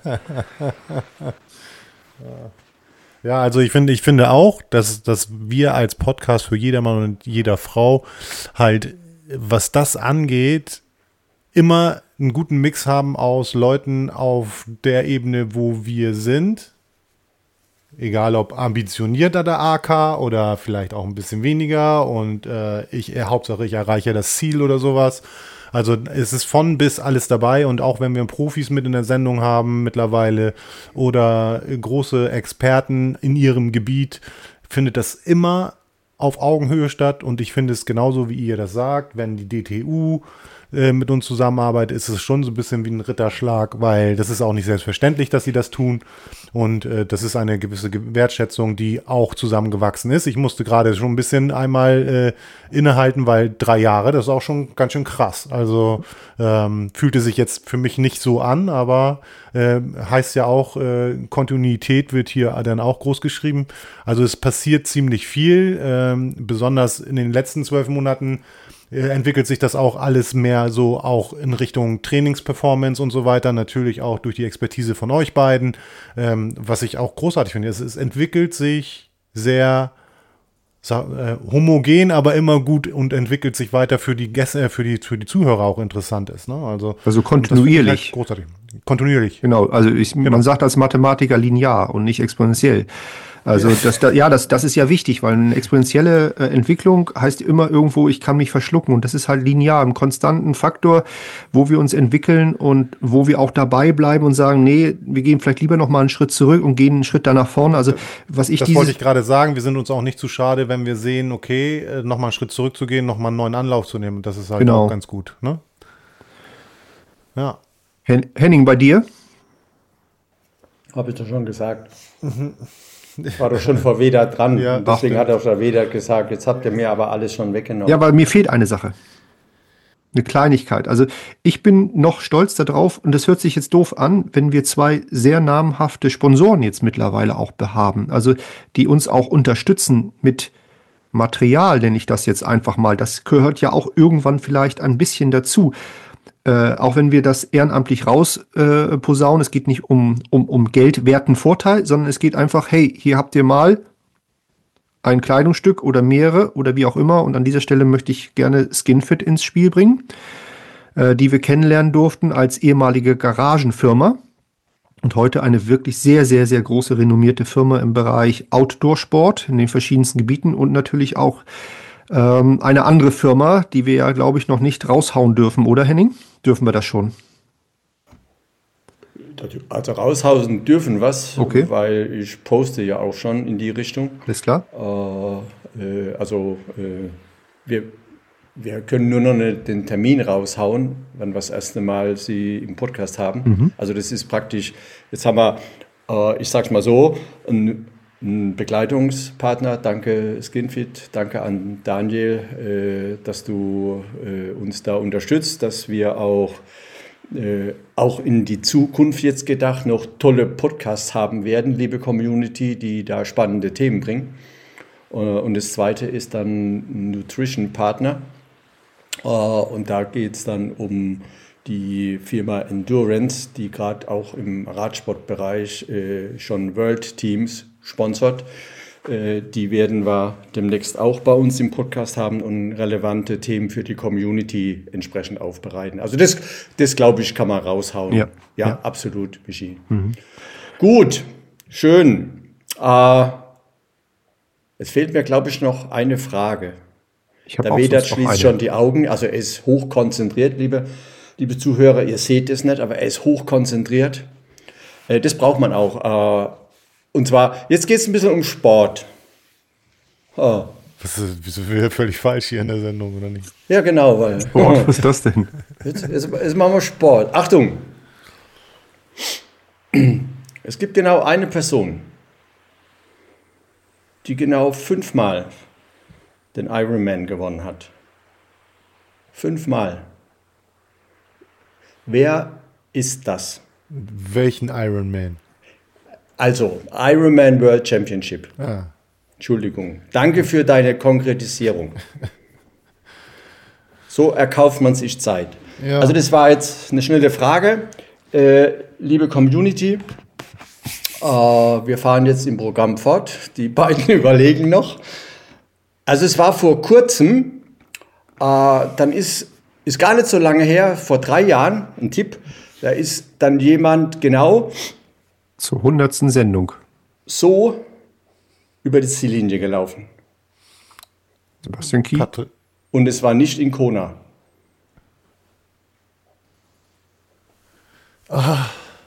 Ja, also ich finde, ich finde auch, dass, dass wir als Podcast für jedermann und jeder Frau halt, was das angeht, immer einen guten Mix haben aus Leuten auf der Ebene, wo wir sind. Egal ob ambitionierter der A K oder vielleicht auch ein bisschen weniger und äh, ich äh, Hauptsache ich erreiche das Ziel oder sowas. Also es ist von bis alles dabei und auch wenn wir Profis mit in der Sendung haben mittlerweile oder große Experten in ihrem Gebiet, findet das immer auf Augenhöhe statt und ich finde es genauso, wie ihr das sagt, wenn die D T U äh, mit uns zusammenarbeitet, ist es schon so ein bisschen wie ein Ritterschlag, weil das ist auch nicht selbstverständlich, dass sie das tun. Und äh, das ist eine gewisse Wertschätzung, die auch zusammengewachsen ist. Ich musste gerade schon ein bisschen einmal äh, innehalten, weil drei Jahre, das ist auch schon ganz schön krass. Also ähm, fühlte sich jetzt für mich nicht so an, aber äh, heißt ja auch, äh, Kontinuität wird hier dann auch groß geschrieben. Also es passiert ziemlich viel, ähm, besonders in den letzten zwölf Monaten entwickelt sich das auch alles mehr so auch in Richtung Trainingsperformance und so weiter. Natürlich auch durch die Expertise von euch beiden, ähm, was ich auch großartig finde. Es, es entwickelt sich sehr so, äh, homogen, aber immer gut und entwickelt sich weiter für die Gäste, äh, für die für die Zuhörer auch interessant ist. Ne? Also, also kontinuierlich. Halt großartig. Kontinuierlich. Genau, also ich, genau. Man sagt als Mathematiker linear und nicht exponentiell. Also das, da, ja, das, das ist ja wichtig, weil eine exponentielle äh, Entwicklung heißt immer irgendwo, ich kann mich verschlucken und das ist halt linear, ein konstanten Faktor, wo wir uns entwickeln und wo wir auch dabei bleiben und sagen, nee, wir gehen vielleicht lieber noch mal einen Schritt zurück und gehen einen Schritt da nach vorne. Also was ich das wollte ich gerade sagen, wir sind uns auch nicht zu schade, wenn wir sehen, okay, noch mal einen Schritt zurückzugehen, noch mal einen neuen Anlauf zu nehmen. Das ist halt genau. auch ganz gut. Ne? Ja. Henning, bei dir? Habe ich doch schon gesagt. Mhm. War doch schon vor Vedat dran. Ja, und deswegen hat auch der Vedat gesagt, jetzt habt ihr mir aber alles schon weggenommen. Ja, weil mir fehlt eine Sache. Eine Kleinigkeit. Also ich bin noch stolz darauf, und das hört sich jetzt doof an, wenn wir zwei sehr namhafte Sponsoren jetzt mittlerweile auch haben. Also die uns auch unterstützen mit Material, nenne ich das jetzt einfach mal. Das gehört ja auch irgendwann vielleicht ein bisschen dazu. Äh, auch wenn wir das ehrenamtlich raus äh, posaunen, es geht nicht um, um, um geldwerten Vorteil, sondern es geht einfach, hey, hier habt ihr mal ein Kleidungsstück oder mehrere oder wie auch immer. Und an dieser Stelle möchte ich gerne Skinfit ins Spiel bringen, äh, die wir kennenlernen durften als ehemalige Garagenfirma und heute eine wirklich sehr, sehr, sehr große renommierte Firma im Bereich Outdoor-Sport in den verschiedensten Gebieten und natürlich auch ähm, eine andere Firma, die wir ja, glaube ich, noch nicht raushauen dürfen, oder Henning? Dürfen wir das schon? Also raushauen dürfen was, okay. Weil ich poste ja auch schon in die Richtung. Alles klar. Äh, äh, also äh, wir, wir können nur noch eine, den Termin raushauen, wenn wir das erste Mal Sie im Podcast haben. Mhm. Also das ist praktisch, jetzt haben wir, äh, ich sag's mal so, ein, ein Begleitungspartner. Danke Skinfit, danke an Daniel, äh, dass du äh, uns da unterstützt, dass wir auch Äh, auch in die Zukunft jetzt gedacht noch tolle Podcasts haben werden, liebe Community, die da spannende Themen bringen. Äh, und das zweite ist dann Nutrition Partner. Äh, und da geht es dann um die Firma Endurance, die gerade auch im Radsportbereich äh, schon World Teams sponsert. Die werden wir demnächst auch bei uns im Podcast haben und relevante Themen für die Community entsprechend aufbereiten. Also das, das glaube ich, kann man raushauen. Ja, ja, ja. Absolut, Michi. Mhm. Gut, schön. Äh, es fehlt mir, glaube ich, noch eine Frage. Ich habe Der Vedat schließt schon die Augen. Also er ist hochkonzentriert, liebe, liebe Zuhörer. Ihr seht es nicht, aber er ist hochkonzentriert. Äh, das braucht man auch. Äh, Und zwar, jetzt geht es ein bisschen um Sport. Oh. Was ist, wieso wäre völlig falsch hier in der Sendung, oder nicht? Ja, genau. Weil, Sport, was ist das denn? Jetzt, jetzt, jetzt machen wir Sport. Achtung! Es gibt genau eine Person, die genau fünfmal den Ironman gewonnen hat. Fünfmal. Wer ist das? Welchen Ironman? Also, Ironman World Championship. Ah. Entschuldigung. Danke für deine Konkretisierung. So erkauft man sich Zeit. Ja. Also das war jetzt eine schnelle Frage. Äh, liebe Community, äh, wir fahren jetzt im Programm fort. Die beiden überlegen noch. Also es war vor kurzem, äh, dann ist, ist gar nicht so lange her, vor drei Jahren, ein Tipp, da ist dann jemand genau zur hundertsten Sendung so über die Ziellinie gelaufen. Sebastian Kiel. Und es war nicht in Kona. Ah.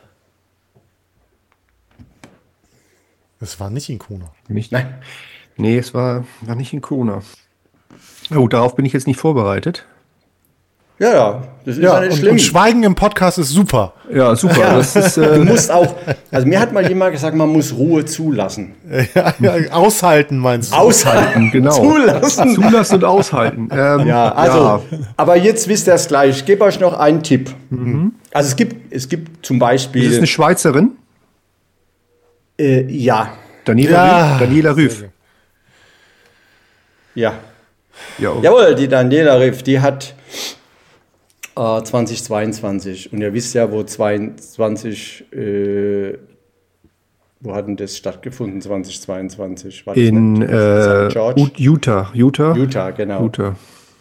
Es war nicht in Kona. Nicht? Nein. Nee, es war, war nicht in Kona. Oh, darauf bin ich jetzt nicht vorbereitet. Ja, ja, das ist Ja, ja nicht und, schlimm. und Schweigen im Podcast ist super. Ja, super. Ja, Das ist, äh, du musst auch, also mir hat mal jemand gesagt, man muss Ruhe zulassen. Ja, ja, aushalten meinst du? Aushalten, genau. zulassen. Zulassen und aushalten. Ähm, Ja, also, ja. aber jetzt wisst ihr es gleich. Ich gebe euch noch einen Tipp. Mhm. Also es gibt, es gibt zum Beispiel... Ist es eine Schweizerin? Äh, ja, Daniela Ja. Rüff. Daniela Rüff. ja. Ja, okay. Jawohl, die Daniela Riff, die hat äh, zweitausendzweiundzwanzig. Und ihr wisst ja, wo zweiundzwanzig, äh, wo hat denn das stattgefunden, zweitausendzweiundzwanzig? War das In nicht äh, Sankt George? Ut- Utah. Utah. Utah, genau. Utah.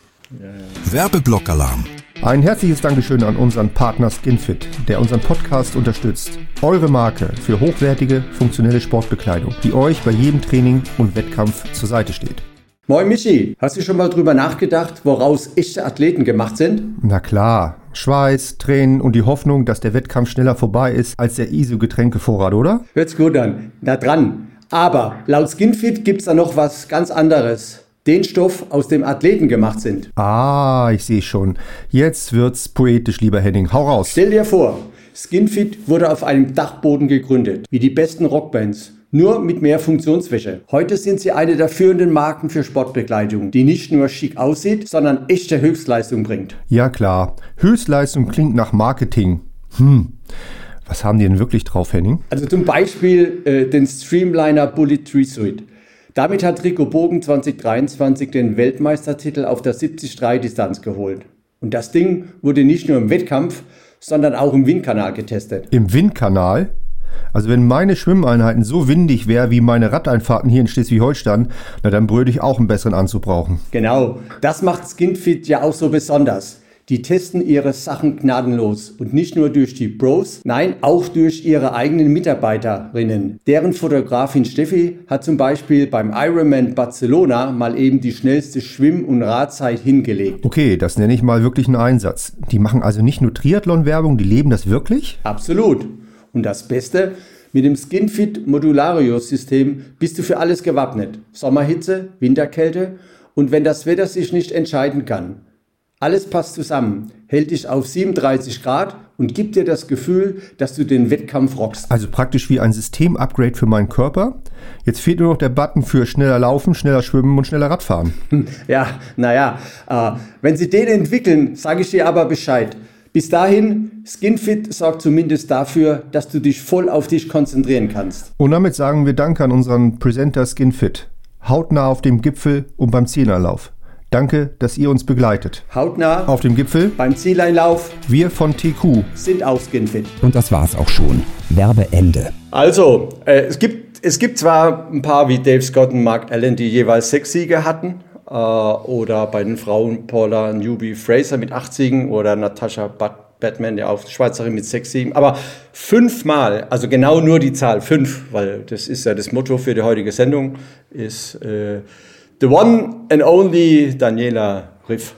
Werbeblockalarm. Ein herzliches Dankeschön an unseren Partner Skinfit, der unseren Podcast unterstützt. Eure Marke für hochwertige, funktionelle Sportbekleidung, die euch bei jedem Training und Wettkampf zur Seite steht. Moin Michi, hast du schon mal drüber nachgedacht, woraus echte Athleten gemacht sind? Na klar, Schweiß, Tränen und die Hoffnung, dass der Wettkampf schneller vorbei ist als der I S O-Getränkevorrat, oder? Hört's gut an, na dran. Aber laut Skinfit gibt's da noch was ganz anderes. Den Stoff, aus dem Athleten gemacht sind. Ah, ich sehe schon. Jetzt wird's poetisch, lieber Henning. Hau raus. Stell dir vor, Skinfit wurde auf einem Dachboden gegründet, wie die besten Rockbands. Nur mit mehr Funktionsfläche. Heute sind sie eine der führenden Marken für Sportbekleidung, die nicht nur schick aussieht, sondern echte Höchstleistung bringt. Ja klar, Höchstleistung klingt nach Marketing. Hm, was haben die denn wirklich drauf, Henning? Also zum Beispiel äh, den Streamliner Bullet Tree Suite. Damit hat Rico Bogen zwanzig dreiundzwanzig den Weltmeistertitel auf der siebzig Komma drei Distanz geholt. Und das Ding wurde nicht nur im Wettkampf, sondern auch im Windkanal getestet. Im Windkanal? Also wenn meine Schwimmeinheiten so windig wären wie meine Radeinfahrten hier in Schleswig-Holstein, na dann würde ich auch einen besseren Anzug brauchen. Genau, das macht Skinfit ja auch so besonders. Die testen ihre Sachen gnadenlos und nicht nur durch die Pros, nein, auch durch ihre eigenen Mitarbeiterinnen. Deren Fotografin Steffi hat zum Beispiel beim Ironman Barcelona mal eben die schnellste Schwimm- und Radzeit hingelegt. Okay, das nenne ich mal wirklich einen Einsatz. Die machen also nicht nur Triathlon-Werbung, die leben das wirklich? Absolut. Und das Beste, mit dem Skinfit Modulario-System bist du für alles gewappnet. Sommerhitze, Winterkälte und wenn das Wetter sich nicht entscheiden kann. Alles passt zusammen, hält dich auf siebenunddreißig Grad und gibt dir das Gefühl, dass du den Wettkampf rockst. Also praktisch wie ein System-Upgrade für meinen Körper. Jetzt fehlt nur noch der Button für schneller laufen, schneller schwimmen und schneller Radfahren. Ja, naja, äh, wenn sie den entwickeln, sage ich dir aber Bescheid. Bis dahin, Skinfit sorgt zumindest dafür, dass du dich voll auf dich konzentrieren kannst. Und damit sagen wir Danke an unseren Presenter Skinfit. Hautnah auf dem Gipfel und beim Zieleinlauf. Danke, dass ihr uns begleitet. Hautnah Auf dem Gipfel, beim Zieleinlauf wir von T Q. sind auch Skinfit. Und das war's auch schon. Werbeende. Also, äh, es gibt, es gibt zwar ein paar wie Dave Scott und Mark Allen, die jeweils sechs Siege hatten. Äh, oder bei den Frauen Paula Newby Fraser mit acht Siegen oder Natascha Bat Batman, der auch Schweizerin mit sechs Siegen. Aber fünfmal, also genau nur die Zahl fünf, weil das ist ja das Motto für die heutige Sendung, ist äh, the one and only Daniela Riff.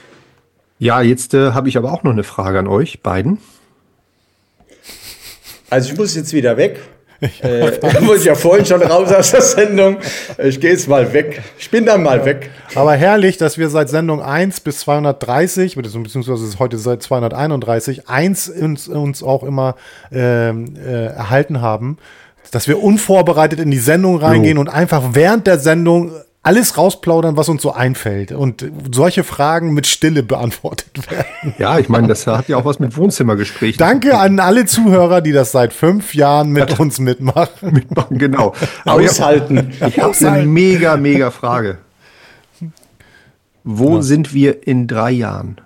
Ja, jetzt äh, habe ich aber auch noch eine Frage an euch beiden. Also ich muss jetzt wieder weg. äh, ich wollte ja vorhin schon raus aus der Sendung. Ich gehe jetzt mal weg. Ich bin dann mal weg. Aber herrlich, dass wir seit Sendung eins bis zweihundertdreißig, beziehungsweise es ist heute seit zweihunderteinunddreißig, eins uns, uns auch immer ähm, äh, erhalten haben, dass wir unvorbereitet in die Sendung reingehen Jo. und einfach während der Sendung alles rausplaudern, was uns so einfällt und solche Fragen mit Stille beantwortet werden. Ja, ich meine, das hat ja auch was mit Wohnzimmergespräch. Danke an alle Zuhörer, die das seit fünf Jahren mit uns mitmachen. mitmachen. Genau. Aber Aushalten. ich habe eine mega, mega Frage. Wo sind wir in drei Jahren?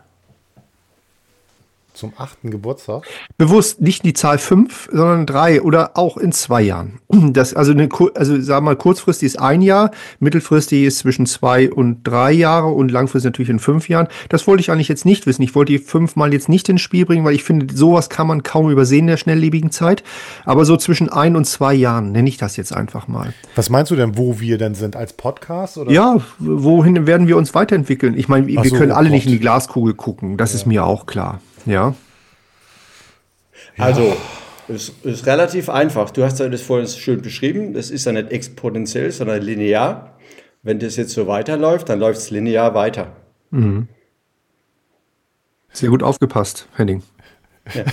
Zum achten Geburtstag. Bewusst nicht die Zahl fünf, sondern drei oder auch in zwei Jahren. Das, also, eine, also sagen wir mal, kurzfristig ist ein Jahr, mittelfristig ist zwischen zwei und drei Jahre und langfristig natürlich in fünf Jahren. Das wollte ich eigentlich jetzt nicht wissen. Ich wollte die fünfmal jetzt nicht ins Spiel bringen, weil ich finde, sowas kann man kaum übersehen in der schnelllebigen Zeit. Aber so zwischen ein und zwei Jahren nenne ich das jetzt einfach mal. Was meinst du denn, wo wir denn sind? Als Podcast? Oder? Ja, wohin werden wir uns weiterentwickeln? Ich meine, wir Ach so, können alle oh nicht in Gott. die Glaskugel gucken. Das ist mir auch klar. Ja. Also, es ist relativ einfach. Du hast ja das vorhin schön beschrieben. Das ist ja nicht exponentiell, sondern linear. Wenn das jetzt so weiterläuft, dann läuft es linear weiter. Sehr gut aufgepasst, Henning. Ja.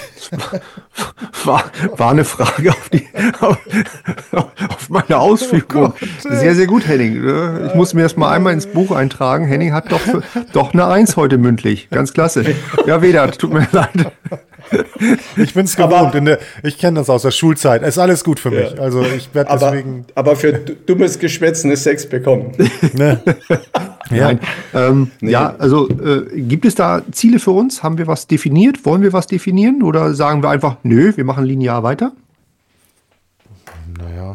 War, war eine Frage auf, die, auf, auf meine Ausführung. Oh sehr, sehr gut, Henning. Ich muss mir das mal einmal ins Buch eintragen. Henning hat doch, doch eine Eins heute mündlich. Ganz klasse. Ja, Vedat, tut mir leid. Ich bin es gewohnt. Der, ich kenne das aus der Schulzeit. Es ist alles gut für mich. Ja. Also ich werde deswegen. Aber für dummes Geschwätz eine Sechs bekommen. Ne? Ja. Nein. Ähm, nee. Ja, also äh, gibt es da Ziele für uns? Haben wir was definiert? Wollen wir was definieren? Oder sagen wir einfach, nö, wir machen linear weiter? Naja,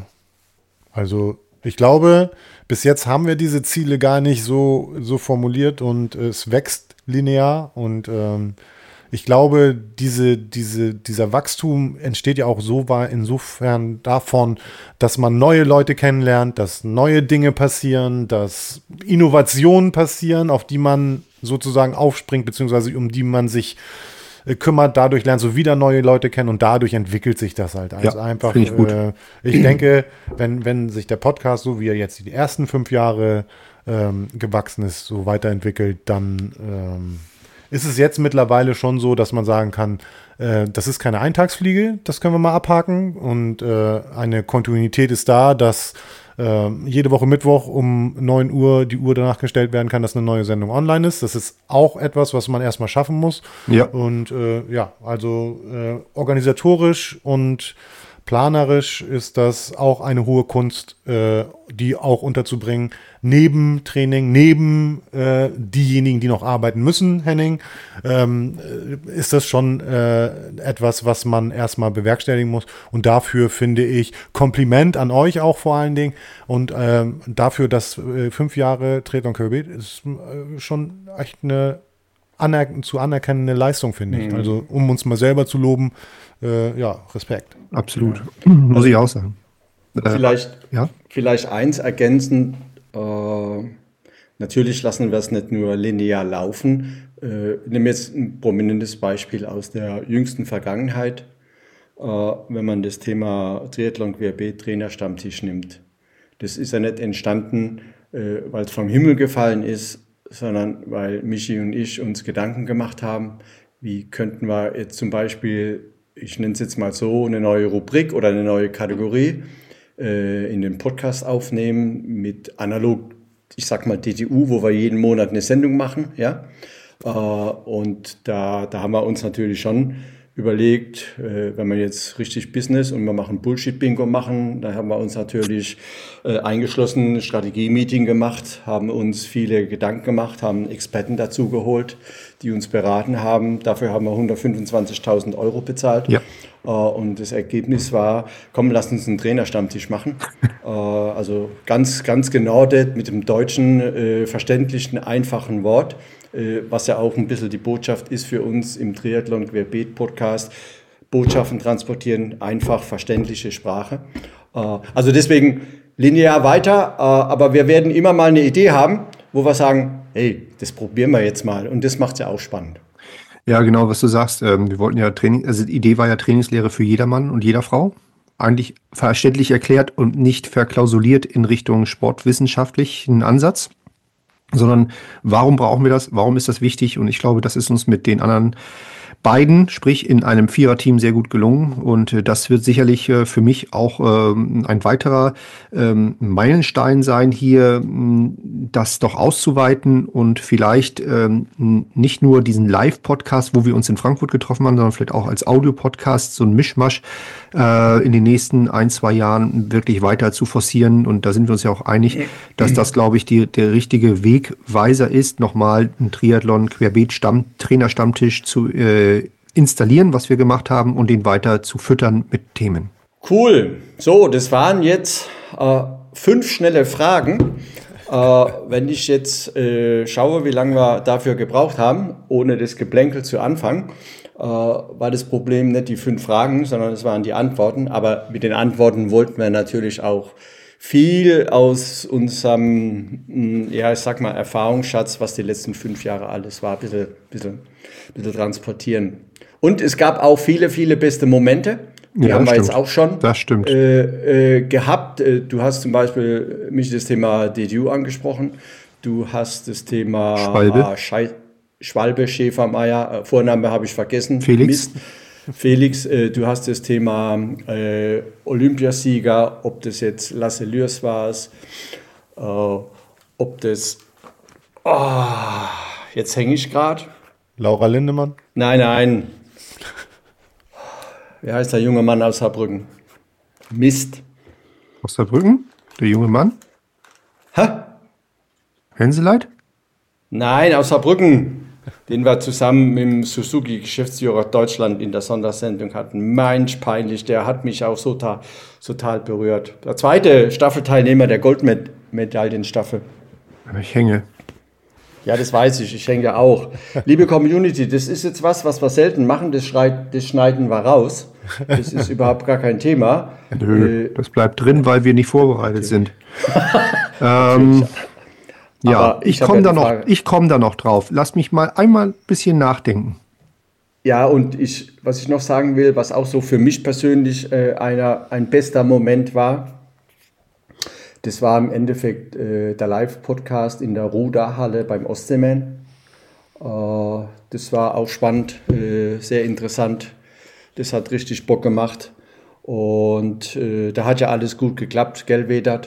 also ich glaube, bis jetzt haben wir diese Ziele gar nicht so, so formuliert und äh, es wächst linear und ähm, ich glaube, diese, diese, dieser Wachstum entsteht ja auch so insofern davon, dass man neue Leute kennenlernt, dass neue Dinge passieren, dass Innovationen passieren, auf die man sozusagen aufspringt, beziehungsweise um die man sich äh, kümmert. Dadurch lernst du wieder neue Leute kennen und dadurch entwickelt sich das halt. Also ja, einfach, ich, gut. Äh, ich denke, wenn, wenn sich der Podcast, so wie er jetzt die ersten fünf Jahre ähm, gewachsen ist, so weiterentwickelt, dann ähm, ist es jetzt mittlerweile schon so, dass man sagen kann, äh, das ist keine Eintagsfliege, das können wir mal abhaken und äh, eine Kontinuität ist da, dass äh, jede Woche Mittwoch um neun Uhr die Uhr danach gestellt werden kann, dass eine neue Sendung online ist. Das ist auch etwas, was man erstmal schaffen muss. Ja. Und äh, ja, also äh, organisatorisch und planerisch ist das auch eine hohe Kunst, äh, die auch unterzubringen, neben Training, neben äh, diejenigen, die noch arbeiten müssen, Henning, ähm, ist das schon äh, etwas, was man erstmal bewerkstelligen muss. Und dafür finde ich Kompliment an euch auch vor allen Dingen und ähm, dafür, dass äh, fünf Jahre Triathlon Querbeet ist äh, schon echt eine aner- zu anerkennende Leistung, finde ich. Mhm. Also um uns mal selber zu loben, äh, ja, Respekt. Absolut. Ja. Muss ich auch sagen. Vielleicht, äh, ja? vielleicht eins ergänzend. Äh, natürlich lassen wir es nicht nur linear laufen. Äh, ich nehme jetzt ein prominentes Beispiel aus der jüngsten Vergangenheit. Äh, wenn man das Thema Triathlon Querbeet Trainerstammtisch nimmt. Das ist ja nicht entstanden, äh, weil es vom Himmel gefallen ist, sondern weil Michi und ich uns Gedanken gemacht haben, wie könnten wir jetzt zum Beispiel, ich nenne es jetzt mal so, eine neue Rubrik oder eine neue Kategorie äh, in den Podcast aufnehmen mit analog, ich sag mal D T U, wo wir jeden Monat eine Sendung machen, ja. Äh, und da, da haben wir uns natürlich schon überlegt, äh, wenn wir jetzt richtig Business und wir machen Bullshit-Bingo machen, da haben wir uns natürlich äh, eingeschlossen, ein Strategie-Meeting gemacht, haben uns viele Gedanken gemacht, haben Experten dazu geholt, die uns beraten haben. Dafür haben wir hundertfünfundzwanzigtausend Euro bezahlt. Ja. Äh, und das Ergebnis war, komm, lass uns einen Trainerstammtisch machen. äh, also ganz, ganz genordet mit dem deutschen, äh, verständlichen, einfachen Wort. Was ja auch ein bisschen die Botschaft ist für uns im Triathlon Querbeet Podcast. Botschaften transportieren, einfach verständliche Sprache. Also deswegen linear weiter, aber wir werden immer mal eine Idee haben, wo wir sagen, hey, das probieren wir jetzt mal und das macht es ja auch spannend. Ja, genau, was du sagst. Wir wollten ja Training, also die Idee war ja Trainingslehre für jedermann und jeder Frau. Eigentlich verständlich erklärt und nicht verklausuliert in Richtung sportwissenschaftlichen Ansatz. Sondern warum brauchen wir das? Warum ist das wichtig? Und ich glaube, das ist uns mit den anderen beiden, sprich in einem Viererteam, sehr gut gelungen. Und äh, das wird sicherlich äh, für mich auch ähm, ein weiterer ähm, Meilenstein sein, hier mh, das doch auszuweiten und vielleicht ähm, nicht nur diesen Live-Podcast, wo wir uns in Frankfurt getroffen haben, sondern vielleicht auch als Audio-Podcast, so ein Mischmasch äh, in den nächsten ein, zwei Jahren wirklich weiter zu forcieren. Und da sind wir uns ja auch einig, dass das, glaube ich, die, der richtige Wegweiser ist, nochmal einen Triathlon Querbeet Stamm, Trainerstammtisch zu äh, installieren, was wir gemacht haben, und den weiter zu füttern mit Themen. Cool. So, das waren jetzt äh, fünf schnelle Fragen. Äh, wenn ich jetzt äh, schaue, wie lange wir dafür gebraucht haben, ohne das Geplänkel zu anfangen, äh, war das Problem nicht die fünf Fragen, sondern es waren die Antworten. Aber mit den Antworten wollten wir natürlich auch viel aus unserem, ja, ich sag mal, Erfahrungsschatz, was die letzten fünf Jahre alles war, ein bisschen, bisschen, bisschen transportieren. Und es gab auch viele, viele beste Momente. Die ja, haben wir stimmt. jetzt auch schon das stimmt. Äh, äh, gehabt. Du hast zum Beispiel mich das Thema D D U angesprochen. Du hast das Thema Schwalbe. Äh, Schei- Schwalbe Schäfermeier, äh, Vorname habe ich vergessen. Felix. Mist. Felix, äh, du hast das Thema äh, Olympiasieger, ob das jetzt Lasse Lürs war, äh, ob das, oh, jetzt hänge ich gerade. Laura Lindemann? Nein, nein. Wie heißt der junge Mann aus Saarbrücken? Mist. Aus Saarbrücken? Der junge Mann? Hä? Henseleit? Nein, aus Saarbrücken. Den wir zusammen mit dem Suzuki-Geschäftsführer Deutschland in der Sondersendung hatten. Mensch, peinlich, der hat mich auch so ta- total berührt. Der zweite Staffelteilnehmer der Goldmedaillenstaffel. Aber ich hänge. Ja, das weiß ich, ich hänge auch. Liebe Community, das ist jetzt was, was wir selten machen, das, schreit, das schneiden wir raus. Das ist überhaupt gar kein Thema. Nö, äh, das bleibt drin, weil wir nicht vorbereitet okay. sind. ähm, ja, ich, ich komme ja da, noch, ich komm da noch drauf. Lass mich mal einmal ein bisschen nachdenken. Ja, und ich, was ich noch sagen will, was auch so für mich persönlich äh, einer, ein bester Moment war, das war im Endeffekt äh, der Live-Podcast in der Ruderhalle beim Ostseeman. Äh, das war auch spannend, äh, sehr interessant. Das hat richtig Bock gemacht. Und äh, da hat ja alles gut geklappt, gell, Vedat?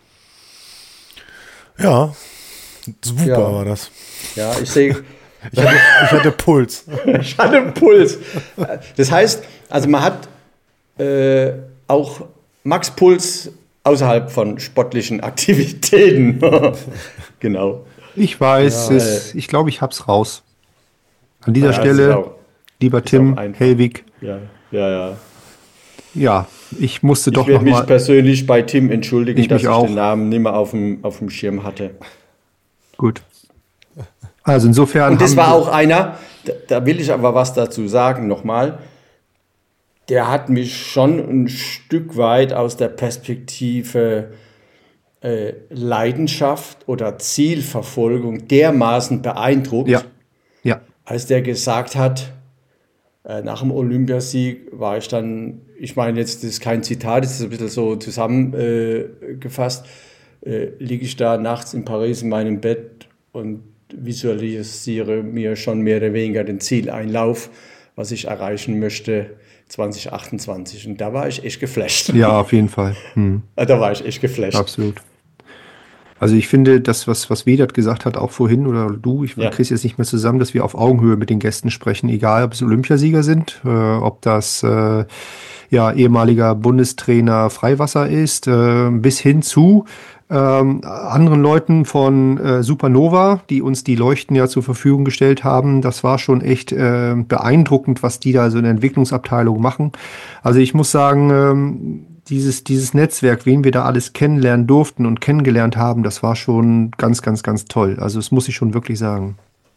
Ja, super ja. war das. Ja, ich sehe... ich, hatte, ich hatte Puls. ich hatte Puls. Das heißt, also man hat äh, auch Max Puls außerhalb von sportlichen Aktivitäten. Genau. Ich weiß, ja, es, ich glaube, ich hab's raus. An dieser ja, Stelle, auch, lieber Tim Hellwig. Ja, ja, ja. Ja, ich musste ich doch noch mal... Ich werde mich mal, persönlich bei Tim entschuldigen, ich dass ich auch. den Namen nicht mehr auf dem, auf dem Schirm hatte. Gut. Also insofern... Und das war auch einer, da, da will ich aber was dazu sagen nochmal, der hat mich schon ein Stück weit aus der Perspektive äh, Leidenschaft oder Zielverfolgung dermaßen beeindruckt, ja. Ja. als der gesagt hat, äh, nach dem Olympiasieg war ich dann, ich meine jetzt, das ist kein Zitat, das ist ein bisschen so zusammengefasst, äh, äh, liege ich da nachts in Paris in meinem Bett und visualisiere mir schon mehr oder weniger den Zieleinlauf, was ich erreichen möchte zwanzig achtundzwanzig. Und da war ich echt geflasht. Ja, auf jeden Fall. Hm. Da war ich echt geflasht. Absolut. Also ich finde, das, was, was Vedat gesagt hat, auch vorhin, oder du, ich ja. kriege es jetzt nicht mehr zusammen, dass wir auf Augenhöhe mit den Gästen sprechen, egal ob es Olympiasieger sind, äh, ob das äh, ja, ehemaliger Bundestrainer Freiwasser ist, äh, bis hin zu Ähm, anderen Leuten von äh, Supernova, die uns die Leuchten ja zur Verfügung gestellt haben. Das war schon echt äh, beeindruckend, was die da so in der Entwicklungsabteilung machen. Also ich muss sagen, ähm, dieses, dieses Netzwerk, wen wir da alles kennenlernen durften und kennengelernt haben, das war schon ganz, ganz, ganz toll. Also das muss ich schon wirklich sagen.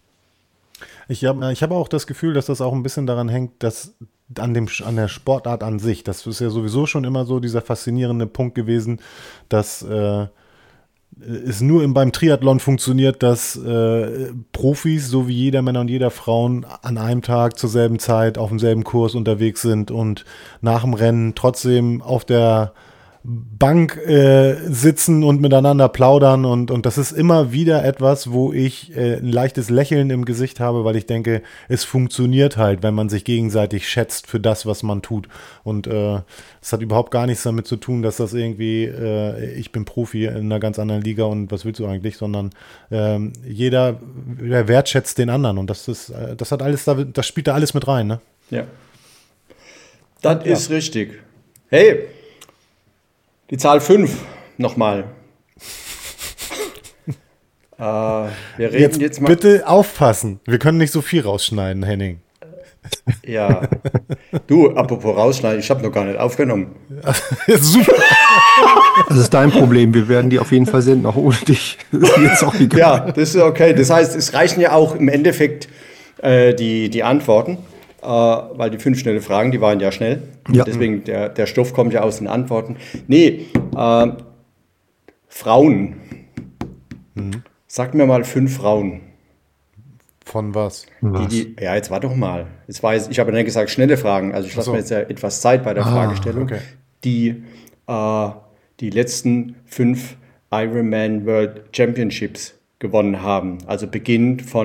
Ich habe ich hab auch das Gefühl, dass das auch ein bisschen daran hängt, dass an, dem, an der Sportart an sich, das ist ja sowieso schon immer so dieser faszinierende Punkt gewesen, dass äh, es nur im, beim Triathlon funktioniert, dass äh, Profis, so wie jeder Männer und jeder Frauen, an einem Tag zur selben Zeit auf demselben Kurs unterwegs sind und nach dem Rennen trotzdem auf der Bank äh, sitzen und miteinander plaudern und, und das ist immer wieder etwas, wo ich äh, ein leichtes Lächeln im Gesicht habe, weil ich denke, es funktioniert halt, wenn man sich gegenseitig schätzt für das, was man tut und äh, es hat überhaupt gar nichts damit zu tun, dass das irgendwie, äh, ich bin Profi in einer ganz anderen Liga und was willst du eigentlich, sondern äh, jeder wertschätzt den anderen und das ist, äh, das hat alles, da, das spielt da alles mit rein, ne? Ja. Das ja. ist richtig. Hey, die Zahl fünf nochmal. äh, wir reden jetzt, jetzt mal. Bitte aufpassen. Wir können nicht so viel rausschneiden, Henning. Ja. Du, apropos rausschneiden, ich habe noch gar nicht aufgenommen. Super. Das ist dein Problem. Wir werden die auf jeden Fall senden, auch ohne dich. Das ist jetzt auch egal. Ja, das ist okay. Das heißt, es reichen ja auch im Endeffekt äh, die, die Antworten. Uh, weil die fünf schnelle Fragen, die waren ja schnell. Ja. Deswegen, der, der Stoff kommt ja aus den Antworten. Nee, uh, Frauen. Mhm. Sag mir mal fünf Frauen. Von was? Die, die, ja, jetzt warte doch mal. Jetzt war jetzt, ich habe ja nicht gesagt schnelle Fragen, also ich lasse so. mir jetzt ja etwas Zeit bei der ah, Fragestellung. Okay. Die uh, die letzten fünf Ironman World Championships gewonnen haben. Also beginnend von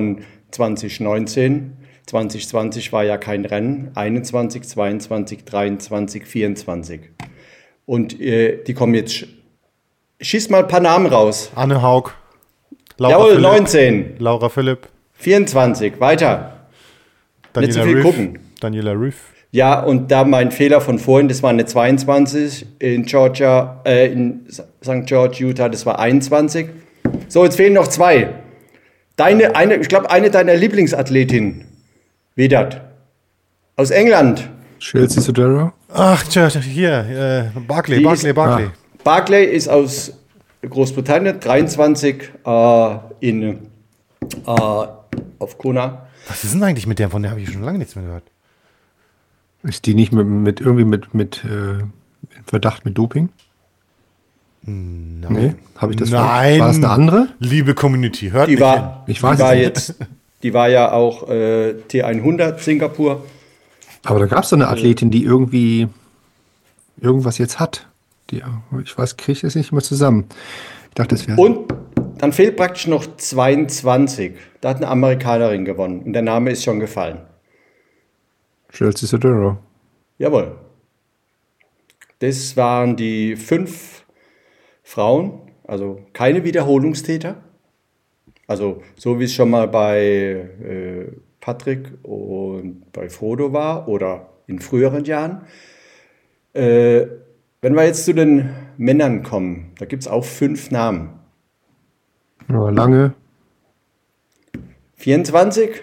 zwanzig neunzehn. zwanzig zwanzig war ja kein Rennen. einundzwanzig, zweiundzwanzig, dreiundzwanzig, vierundzwanzig. Und äh, die kommen jetzt. Schieß mal ein paar Namen raus. Anne Haug. Laura Jawohl, Philipp, neunzehn. Laura Philipp. vierundzwanzig. Weiter. Daniela Nicht so viel Ryf, gucken. Daniela Ryf. Ja, und da mein Fehler von vorhin, das war eine zweiundzwanzig in Georgia, äh, in Sankt George, Utah, das war einundzwanzig. So, jetzt fehlen noch zwei. Deine, eine, ich glaube, eine deiner Lieblingsathletinnen, Vedat, aus England. Chelsea Sodero. Ach, tja, hier, äh, Barclay, Die Barclay, ist- Barclay. Barclay ist aus Großbritannien, dreiundzwanzig äh, in, äh, auf Kona. Was ist denn eigentlich mit der? Von der habe ich schon lange nichts mehr gehört. Ist die nicht mit, mit irgendwie mit, mit äh, in Verdacht mit Doping? Nein. Nee, habe ich das Nein. War das eine andere? Liebe Community, hört Die nicht war, Ich weiß die war es nicht. jetzt, die war ja auch äh, T hundert Singapur. Aber da gab es so eine Athletin, die irgendwie irgendwas jetzt hat. Die, ich weiß, kriege ich das nicht mehr zusammen. Ich dachte, das wäre. Und dann fehlt praktisch noch zweiundzwanzig. Da hat eine Amerikanerin gewonnen und der Name ist schon gefallen. Chelsea Sodero. Jawohl. Das waren die fünf Frauen, also keine Wiederholungstäter. Also so wie es schon mal bei äh, Patrick und bei Frodo war oder in früheren Jahren. Äh, wenn wir jetzt zu den Männern kommen, da gibt es auch fünf Namen. Ja, lange. vierundzwanzig?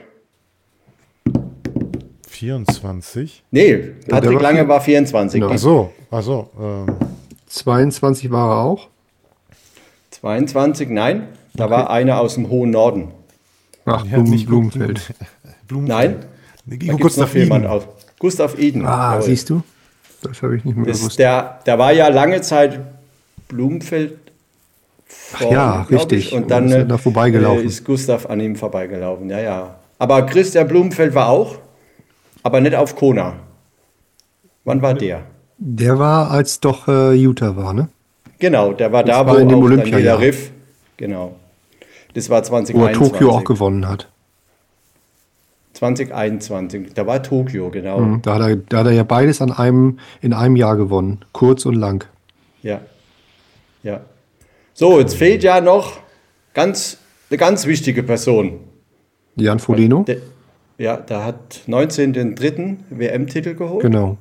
vierundzwanzig. Nee, der Patrick war Lange vier- war vierundzwanzig. Genau. Ach so, ach so. Ähm, zweiundzwanzig war er auch. zweiundzwanzig, nein. Da war einer aus dem hohen Norden. Ach, ja, Blum, nicht Blumenfeld. Nein, da Igor gibt es Gustav noch jemand Iden. aus. Gustav Eden. Ah, jawohl. siehst du? Das habe ich nicht mehr Das, gewusst. der, der war ja lange Zeit Blumenfeld. Ach ja, vorne, glaub richtig. ich. Und Und dann ist er äh, da vorbeigelaufen. ist Gustav an ihm vorbeigelaufen. Ja, ja. Aber Christian Blumenfeld war auch, aber nicht auf Kona. Wann war der? Der war, als doch äh, Utah war, ne? Genau, der war da, war wo in dem auch Olympiajahr. Daniela Riff. Genau. Das war zwanzig Wo er einundzwanzig. Tokio auch gewonnen hat. zwanzig einundzwanzig. Da war Tokio, genau. Mhm. Da, hat er, da hat er ja beides an einem, in einem Jahr gewonnen. Kurz und lang. Ja. Ja. So, jetzt fehlt ja noch ganz, eine ganz wichtige Person. Jan Frodeno? Der, ja, der hat neunzehn den dritten W M-Titel geholt. Genau.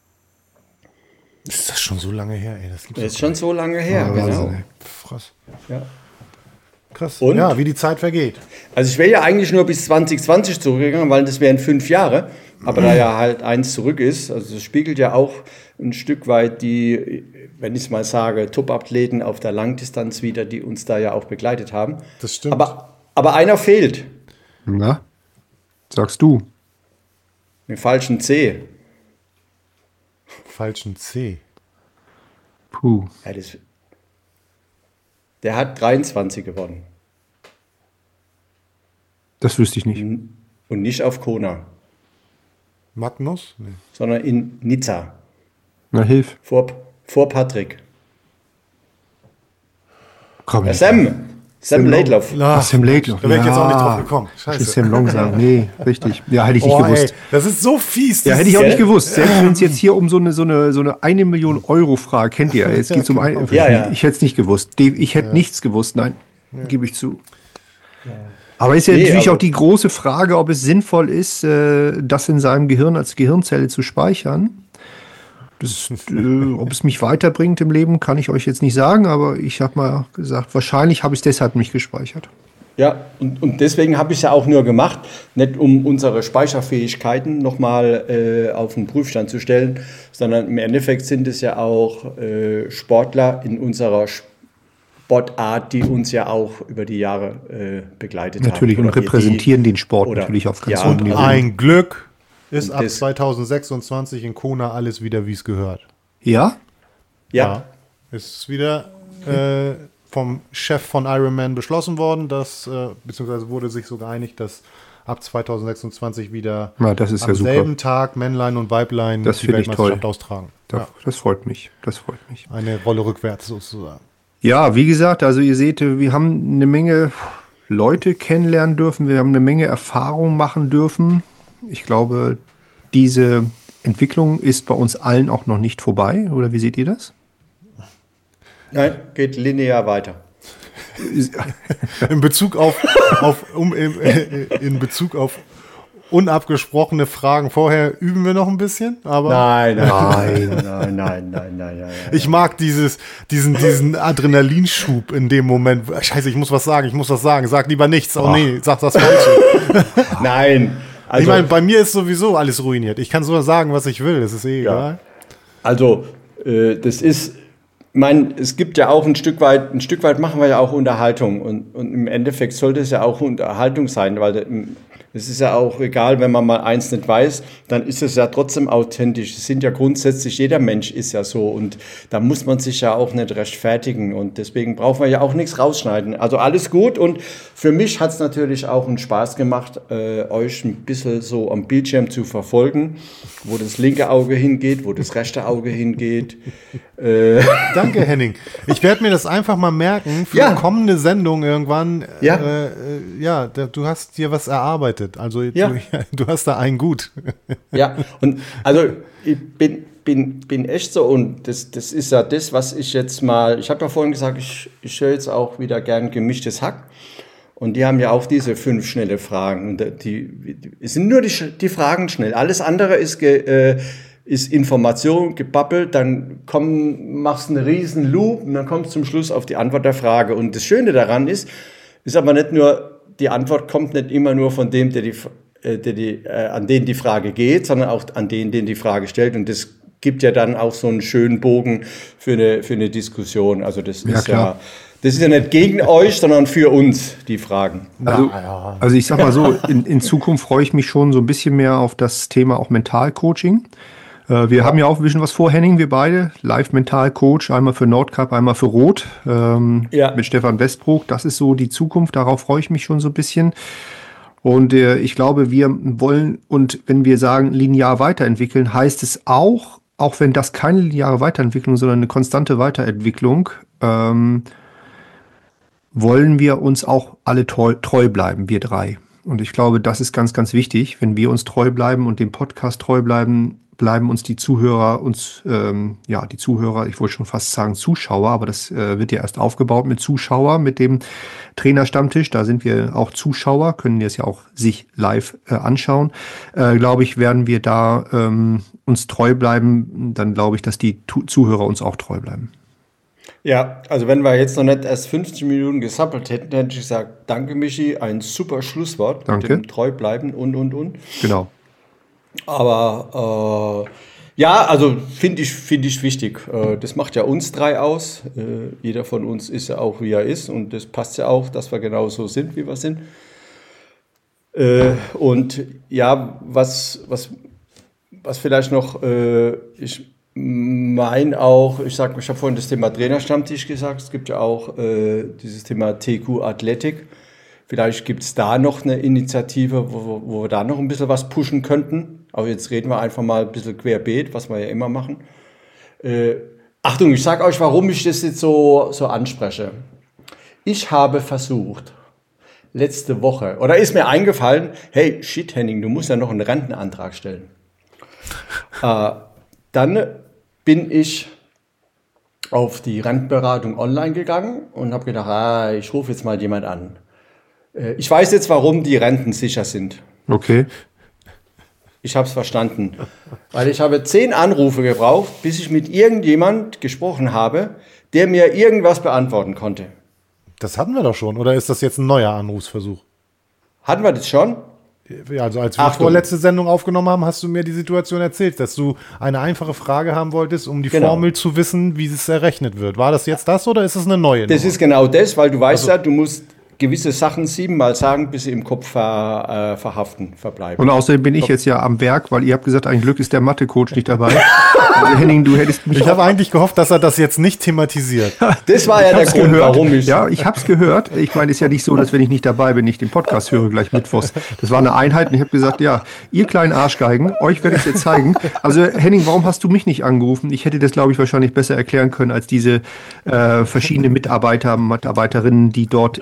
Ist das schon so lange her, ey? Das gibt's Das ist schon so lange her, Ja, genau. Wahnsinn, ey. doch. Krass. Ja. Krass. Und? Ja, wie die Zeit vergeht. Also ich wäre ja eigentlich nur bis zwanzig zwanzig zurückgegangen, weil das wären fünf Jahre. Aber da ja halt eins zurück ist, also das spiegelt ja auch ein Stück weit die, wenn ich es mal sage, Top-Athleten auf der Langdistanz wieder, die uns da ja auch begleitet haben. Das stimmt. Aber, aber einer fehlt, Na? Sagst du? den falschen C. Falschen C. Puh. Ja, das, der hat dreiundzwanzig gewonnen Das wüsste ich nicht. und nicht auf Kona, Magnus? Nee. sondern in Nizza Na, hilf. vor, vor Patrick. Komm, Ja, nicht. Sam, Sam Sam Laidlow. Ach, Sam Laidlow. Da wäre ich jetzt auch nicht Ja. drauf gekommen. Ich will Scheiße. Sam Long sagen. Nee, richtig. Ja, hätte ich nicht Oh, ey, gewusst. das ist so fies. Ja, das hätte ich auch Gell? nicht gewusst. Selbst wenn es jetzt hier um so eine, so eine, so eine eine Million Euro Frage, kennt ihr, jetzt geht es um ein, Ja, ja. ich hätte es nicht gewusst. Die- Ich hätte nichts gewusst, nein, gebe ich zu. Aber ist ja Nee, natürlich aber- auch die große Frage, ob es sinnvoll ist, äh, das in seinem Gehirn als Gehirnzelle zu speichern. Das, äh, ob es mich weiterbringt im Leben, kann ich euch jetzt nicht sagen, aber ich habe mal gesagt, wahrscheinlich habe ich es deshalb nicht gespeichert. Ja, und, und deswegen habe ich es ja auch nur gemacht, nicht um unsere Speicherfähigkeiten nochmal äh, auf den Prüfstand zu stellen, sondern im Endeffekt sind es ja auch äh, Sportler in unserer Sportart, die uns ja auch über die Jahre äh, begleitet Natürlich haben. und repräsentieren den Sport oder- natürlich auf ganz ja, hohem und Niveau. Ein Glück ist Und ab das- zweitausendsechsundzwanzig in Kona alles wieder, wie es gehört. Ja? Ja, Ist wieder äh, vom Chef von Ironman beschlossen worden, dass, äh, beziehungsweise wurde sich so geeinigt, dass ab zweitausendsechsundzwanzig wieder Na, das ist am ja super. selben Tag Männlein und Weiblein Das die finde ich Weltmeisterschaft toll. austragen. Da, Ja, Das freut mich. Das freut mich. eine Rolle rückwärts sozusagen. Ja, wie gesagt, also ihr seht, wir haben eine Menge Leute kennenlernen dürfen. Wir haben eine Menge Erfahrung machen dürfen. Ich glaube, diese Entwicklung ist bei uns allen auch noch nicht vorbei. Oder wie seht ihr das? Nein, geht linear weiter. In Bezug auf, auf um, in Bezug auf unabgesprochene Fragen vorher üben wir noch ein bisschen, aber nein, nein, nein, nein, nein, nein, nein, nein, nein. Ich mag dieses, diesen, diesen Adrenalinschub in dem Moment. Scheiße, ich muss was sagen, ich muss was sagen. Sag lieber nichts. Oh, oh. nee, sag das Falsche. Nein. Also, ich meine, bei mir ist sowieso alles ruiniert. Ich kann so sagen, was ich will. Das ist eh egal. Ja. Also, äh, das ist, ich meine, es gibt ja auch ein Stück weit, ein Stück weit machen wir ja auch Unterhaltung. Und, und im Endeffekt sollte es ja auch Unterhaltung sein, weil es ist ja auch egal, wenn man mal eins nicht weiß, dann ist es ja trotzdem authentisch. Es sind ja grundsätzlich, jeder Mensch ist ja so und da muss man sich ja auch nicht rechtfertigen und deswegen brauchen wir ja auch nichts rausschneiden. Also alles gut und für mich hat es natürlich auch einen Spaß gemacht, äh, euch ein bisschen so am Bildschirm zu verfolgen, wo das linke Auge hingeht, wo das rechte Auge hingeht. Äh. Danke, Henning. Ich werde mir das einfach mal merken für ja. kommende Sendung irgendwann. Ja, äh, äh, ja du hast dir was erarbeitet. Also ja. du, du hast da einen gut. Ja, und also ich bin, bin, bin echt so und das, das ist ja das, was ich jetzt mal, ich habe ja vorhin gesagt, ich, ich höre jetzt auch wieder gern gemischtes Hack und die haben ja auch diese fünf schnelle Fragen und die, die es sind nur die, die Fragen schnell, alles andere ist ge, äh, ist Information, gebabbelt, dann komm, machst einen riesen Loop und dann kommst du zum Schluss auf die Antwort der Frage. Und das Schöne daran ist, ist aber nicht nur, die Antwort kommt nicht immer nur von dem, der die, der die, äh, an den die Frage geht, sondern auch an den, den die Frage stellt. Und das gibt ja dann auch so einen schönen Bogen für eine, für eine Diskussion. Also das ja, ist klar. ja... Das ist ja nicht gegen euch, sondern für uns, die Fragen. Also, also ich sag mal so, in, in Zukunft freue ich mich schon so ein bisschen mehr auf das Thema auch Mentalcoaching. Äh, wir ja. haben ja auch ein bisschen was vor, Henning, wir beide. Live-Mental-Coach, einmal für Nordcup, einmal für Rot. Ähm, ja. Mit Stefan Westbrook. Das ist so die Zukunft, darauf freue ich mich schon so ein bisschen. Und äh, ich glaube, wir wollen, und wenn wir sagen, linear weiterentwickeln, heißt es auch, auch wenn das keine lineare Weiterentwicklung, sondern eine konstante Weiterentwicklung, ähm, wollen wir uns auch alle treu, treu bleiben, wir drei. Und ich glaube, das ist ganz, ganz wichtig. Wenn wir uns treu bleiben und dem Podcast treu bleiben, bleiben uns die Zuhörer, uns, ähm, ja, die Zuhörer, ich wollte schon fast sagen Zuschauer, aber das äh, wird ja erst aufgebaut mit Zuschauer, mit dem Trainerstammtisch. Da sind wir auch Zuschauer, können das ja auch sich live äh, anschauen. Äh, glaube ich, werden wir da ähm, uns treu bleiben, dann glaube ich, dass die tu- Zuhörer uns auch treu bleiben. Ja, also wenn wir jetzt noch nicht erst fünfzig Minuten gesappelt hätten, hätte ich gesagt, danke Michi, ein super Schlusswort. Danke. Mit dem treu bleiben und, und, und. Genau. Aber äh, ja, also finde ich, find ich wichtig. Äh, das macht ja uns drei aus. Äh, jeder von uns ist ja auch, wie er ist. Und das passt ja auch, dass wir genauso sind, wie wir sind. Äh, und ja, was, was, was vielleicht noch, äh, ich meine auch, ich sag, ich habe vorhin das Thema Trainerstammtisch gesagt, es gibt ja auch äh, dieses Thema T Q Athletik. Vielleicht gibt es da noch eine Initiative, wo, wo wir da noch ein bisschen was pushen könnten. Aber jetzt reden wir einfach mal ein bisschen querbeet, was wir ja immer machen. Äh, Achtung, ich sage euch, warum ich das jetzt so, so anspreche. Ich habe versucht, letzte Woche, oder ist mir eingefallen, hey, shit, Henning, du musst ja noch einen Rentenantrag stellen. äh, dann bin ich auf die Rentenberatung online gegangen und habe gedacht, ah, ich rufe jetzt mal jemand an. Ich weiß jetzt, warum die Renten sicher sind. Okay. Ich habe es verstanden. Weil ich habe zehn Anrufe gebraucht, bis ich mit irgendjemand gesprochen habe, der mir irgendwas beantworten konnte. Das hatten wir doch schon. Oder ist das jetzt ein neuer Anrufsversuch? Hatten wir das schon? Ja, also als wir Achtung. vorletzte Sendung aufgenommen haben, hast du mir die Situation erzählt, dass du eine einfache Frage haben wolltest, um die genau. Formel zu wissen, wie es errechnet wird. War das jetzt das oder ist es eine neue Das Nummer? Ist genau das, weil du weißt also, ja, du musst gewisse Sachen siebenmal sagen, bis sie im Kopf ver, äh, verhaften, verbleiben. Und außerdem bin ich jetzt ja am Werk, weil ihr habt gesagt, ein Glück ist der Mathe-Coach nicht dabei. Also Henning, du hättest mich... Ich habe eigentlich gehofft, dass er das jetzt nicht thematisiert. Das war ja der Grund, gehört. warum ich... Ja, ich habe es gehört. Ich meine, es ist ja nicht so, dass wenn ich nicht dabei bin, ich den Podcast höre gleich mittwochs. Das war eine Einheit und ich habe gesagt, ja, ihr kleinen Arschgeigen, euch werde ich jetzt zeigen. Also Henning, warum hast du mich nicht angerufen? Ich hätte das, glaube ich, wahrscheinlich besser erklären können als diese äh, verschiedenen Mitarbeiter, Mitarbeiterinnen, die dort in dem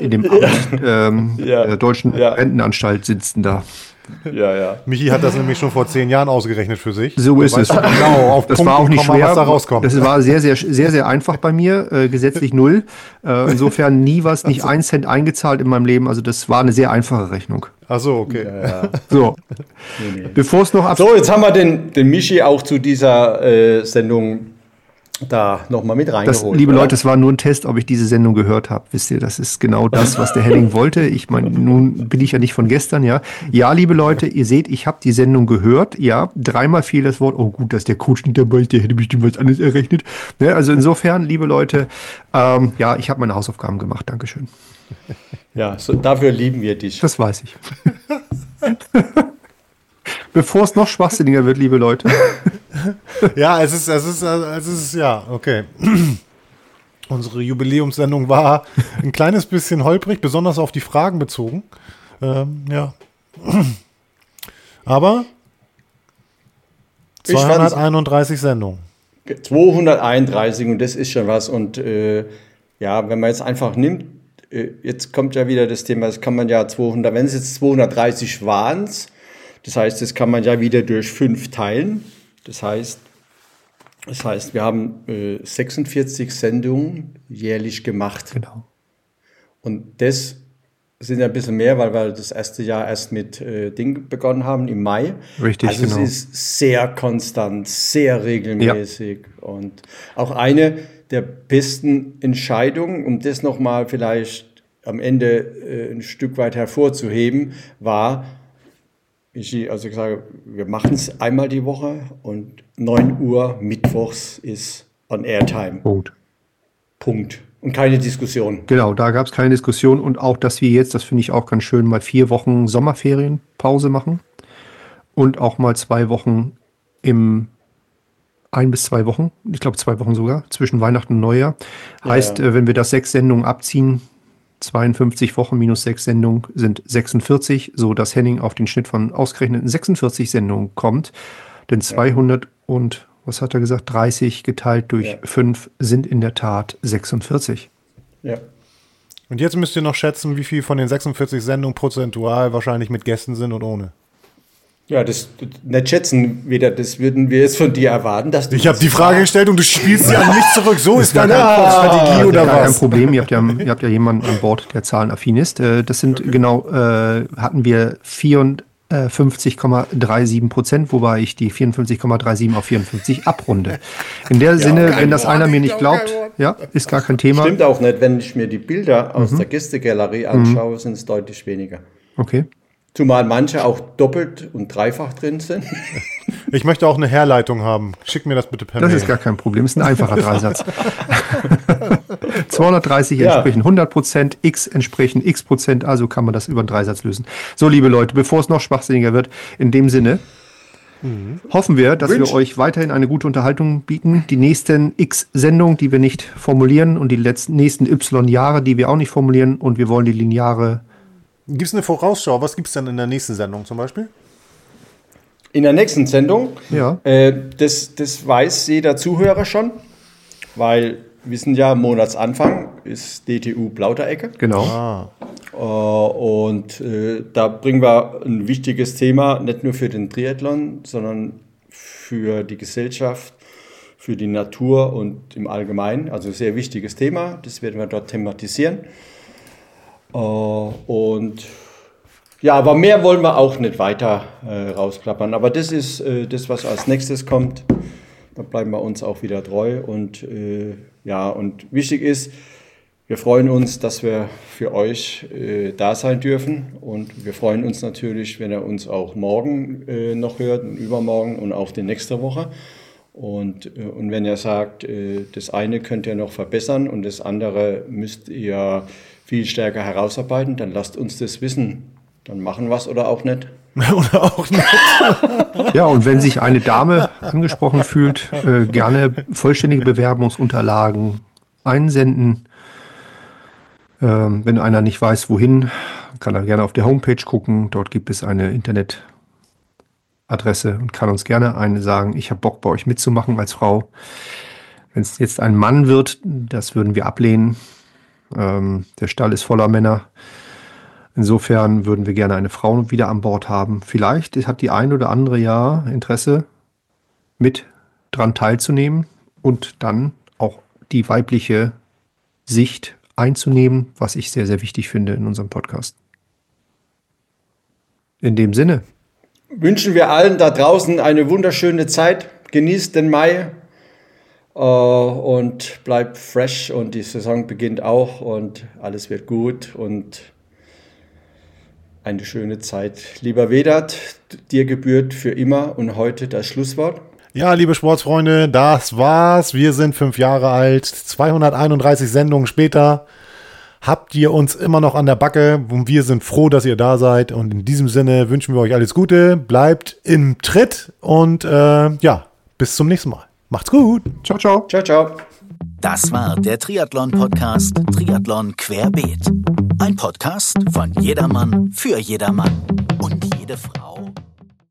ähm, Ja. der Deutschen Ja. Rentenanstalt sitzen da. Ja, ja. Michi hat das nämlich schon vor zehn Jahren ausgerechnet für sich. So ist es. Genau, auf Das Punkt war auch und nicht Komma, schwer. was da rauskommt. Das war sehr, sehr, sehr, sehr einfach bei mir. Äh, gesetzlich null. Äh, insofern nie was, nicht ein Cent eingezahlt in meinem Leben. Also das war eine sehr einfache Rechnung. Ach so, okay. So. Bevor es noch ab. So, jetzt haben wir den, den Michi auch zu dieser äh, Sendung da nochmal mit Das, reingeholt. liebe oder? Leute, es war nur ein Test, ob ich diese Sendung gehört habe. Wisst ihr, das ist genau das, was der Henning wollte. Ich meine, nun bin ich ja nicht von gestern, ja. Ja, liebe Leute, ihr seht, ich habe die Sendung gehört. Ja, dreimal fiel das Wort. Oh gut, dass der Coach nicht dabei ist, der hätte bestimmt was anderes errechnet. Ja, also insofern, liebe Leute, ähm, ja, ich habe meine Hausaufgaben gemacht. Dankeschön. Ja, so, dafür lieben wir dich. Das weiß ich. Bevor es noch schwachsinniger wird, liebe Leute. Ja, es ist, es ist, es ist, ja, okay. Unsere Jubiläumssendung war ein kleines bisschen holprig, besonders auf die Fragen bezogen. Ähm, ja. Aber Ich fand's- zweihunderteinunddreißig Sendungen. zweihunderteinunddreißig und das ist schon was. Und äh, ja, wenn man jetzt einfach nimmt, äh, jetzt kommt ja wieder das Thema, das kann man ja zweihundert, wenn es jetzt zweihundertdreißig waren, das heißt, das kann man ja wieder durch fünf teilen. Das heißt, das heißt, wir haben äh, sechsundvierzig Sendungen jährlich gemacht. Genau. Und das sind ja ein bisschen mehr, weil wir das erste Jahr erst mit äh, Ding begonnen haben, im Mai. Richtig, also genau. es ist sehr konstant, sehr regelmäßig. Und auch eine der besten Entscheidungen, um das nochmal vielleicht am Ende äh, ein Stück weit hervorzuheben, war, ich also gesagt, wir machen es einmal die Woche und neun Uhr mittwochs ist on Airtime. Punkt. Punkt. Und keine Diskussion. Genau, da gab es keine Diskussion und auch, dass wir jetzt, das finde ich auch ganz schön, mal vier Wochen Sommerferienpause machen und auch mal zwei Wochen im, ein bis zwei Wochen, ich glaube zwei Wochen sogar, zwischen Weihnachten und Neujahr. Heißt, Ja. äh, wenn wir das sechs Sendungen abziehen, zweiundfünfzig Wochen minus sechs Sendungen sind sechsundvierzig, so dass Henning auf den Schnitt von ausgerechneten sechsundvierzig Sendungen kommt. Denn zweihundert und, was hat er gesagt, dreißig geteilt durch Ja. fünf sind in der Tat sechsundvierzig. Ja. Und jetzt müsst ihr noch schätzen, wie viel von den sechsundvierzig Sendungen prozentual wahrscheinlich mit Gästen sind und ohne. Ja, das nicht schätzen wieder, das würden wir jetzt von dir erwarten, dass du Ich habe das die Frage sagst. gestellt und du spielst sie an mich zurück. So ist deine Ja, Antwortstrategie oder Gar kein was? Problem, ihr habt, ja, ihr habt ja jemanden an Bord, der zahlenaffin ist. Äh, Das sind genau, äh, hatten wir vierundfünfzig Komma siebenunddreißig Prozent, wobei ich die vierundfünfzig Komma siebenunddreißig auf vierundfünfzig abrunde. In der Sinne, wenn das einer mir nicht glaubt, ja, ist gar kein Thema. Stimmt auch nicht, wenn ich mir die Bilder aus Mhm. der Gästegalerie anschaue, sind es deutlich weniger. Okay. Zumal manche auch doppelt und dreifach drin sind. Ich möchte auch eine Herleitung haben. Schick mir das bitte per Das Mail. ist gar kein Problem, ist ein einfacher Dreisatz. zweihundertdreißig Ja. entsprechen hundert Prozent, x entsprechen x Prozent, also kann man das über einen Dreisatz lösen. So, liebe Leute, bevor es noch schwachsinniger wird, in dem Sinne hoffen wir, dass Wünsch- wir euch weiterhin eine gute Unterhaltung bieten. Die nächsten x Sendungen, die wir nicht formulieren und die letzten, nächsten y Jahre, die wir auch nicht formulieren und wir wollen die lineare. Gibt es eine Vorausschau? Was gibt es denn in der nächsten Sendung zum Beispiel? In der nächsten Sendung, Ja. äh, das, das weiß jeder Zuhörer schon, weil wir sind ja Monatsanfang, ist D T U Plauderecke. Genau. Äh, und äh, da bringen wir ein wichtiges Thema, nicht nur für den Triathlon, sondern für die Gesellschaft, für die Natur und im Allgemeinen. Also ein sehr wichtiges Thema, das werden wir dort thematisieren. Äh, und ja, aber mehr wollen wir auch nicht weiter äh, rausklappern. Aber das ist äh, das, was als nächstes kommt. Da bleiben wir uns auch wieder treu. Und äh, ja, und wichtig ist, wir freuen uns, dass wir für euch äh, da sein dürfen. Und wir freuen uns natürlich, wenn ihr uns auch morgen äh, noch hört und übermorgen und auch die nächste Woche. Und, äh, und wenn ihr sagt, äh, das eine könnt ihr noch verbessern und das andere müsst ihr viel stärker herausarbeiten, dann lasst uns das wissen. Dann machen wir es oder auch nicht. Oder auch nicht. Ja, und wenn sich eine Dame angesprochen fühlt, äh, gerne vollständige Bewerbungsunterlagen einsenden. Ähm, wenn einer nicht weiß, wohin, kann er gerne auf der Homepage gucken. Dort gibt es eine Internetadresse und kann uns gerne eine sagen, ich habe Bock bei euch mitzumachen als Frau. Wenn es jetzt ein Mann wird, das würden wir ablehnen. Ähm, der Stall ist voller Männer. Insofern würden wir gerne eine Frau wieder an Bord haben. Vielleicht hat die ein oder andere ja Interesse, mit dran teilzunehmen und dann auch die weibliche Sicht einzunehmen, was ich sehr, sehr wichtig finde in unserem Podcast. In dem Sinne wünschen wir allen da draußen eine wunderschöne Zeit. Genießt den Mai äh, und bleibt fresh und die Saison beginnt auch und alles wird gut und eine schöne Zeit. Lieber Vedat, dir gebührt für immer und heute das Schlusswort. Ja, liebe Sportsfreunde, das war's. Wir sind fünf Jahre alt, zweihunderteinunddreißig Sendungen später. Habt ihr uns immer noch an der Backe und wir sind froh, dass ihr da seid. Und in diesem Sinne wünschen wir euch alles Gute, bleibt im Tritt und äh, ja, bis zum nächsten Mal. Macht's gut. Ciao, ciao. Ciao, ciao. Das war der Triathlon-Podcast Triathlon Querbeet. Ein Podcast von jedermann für jedermann und jede Frau.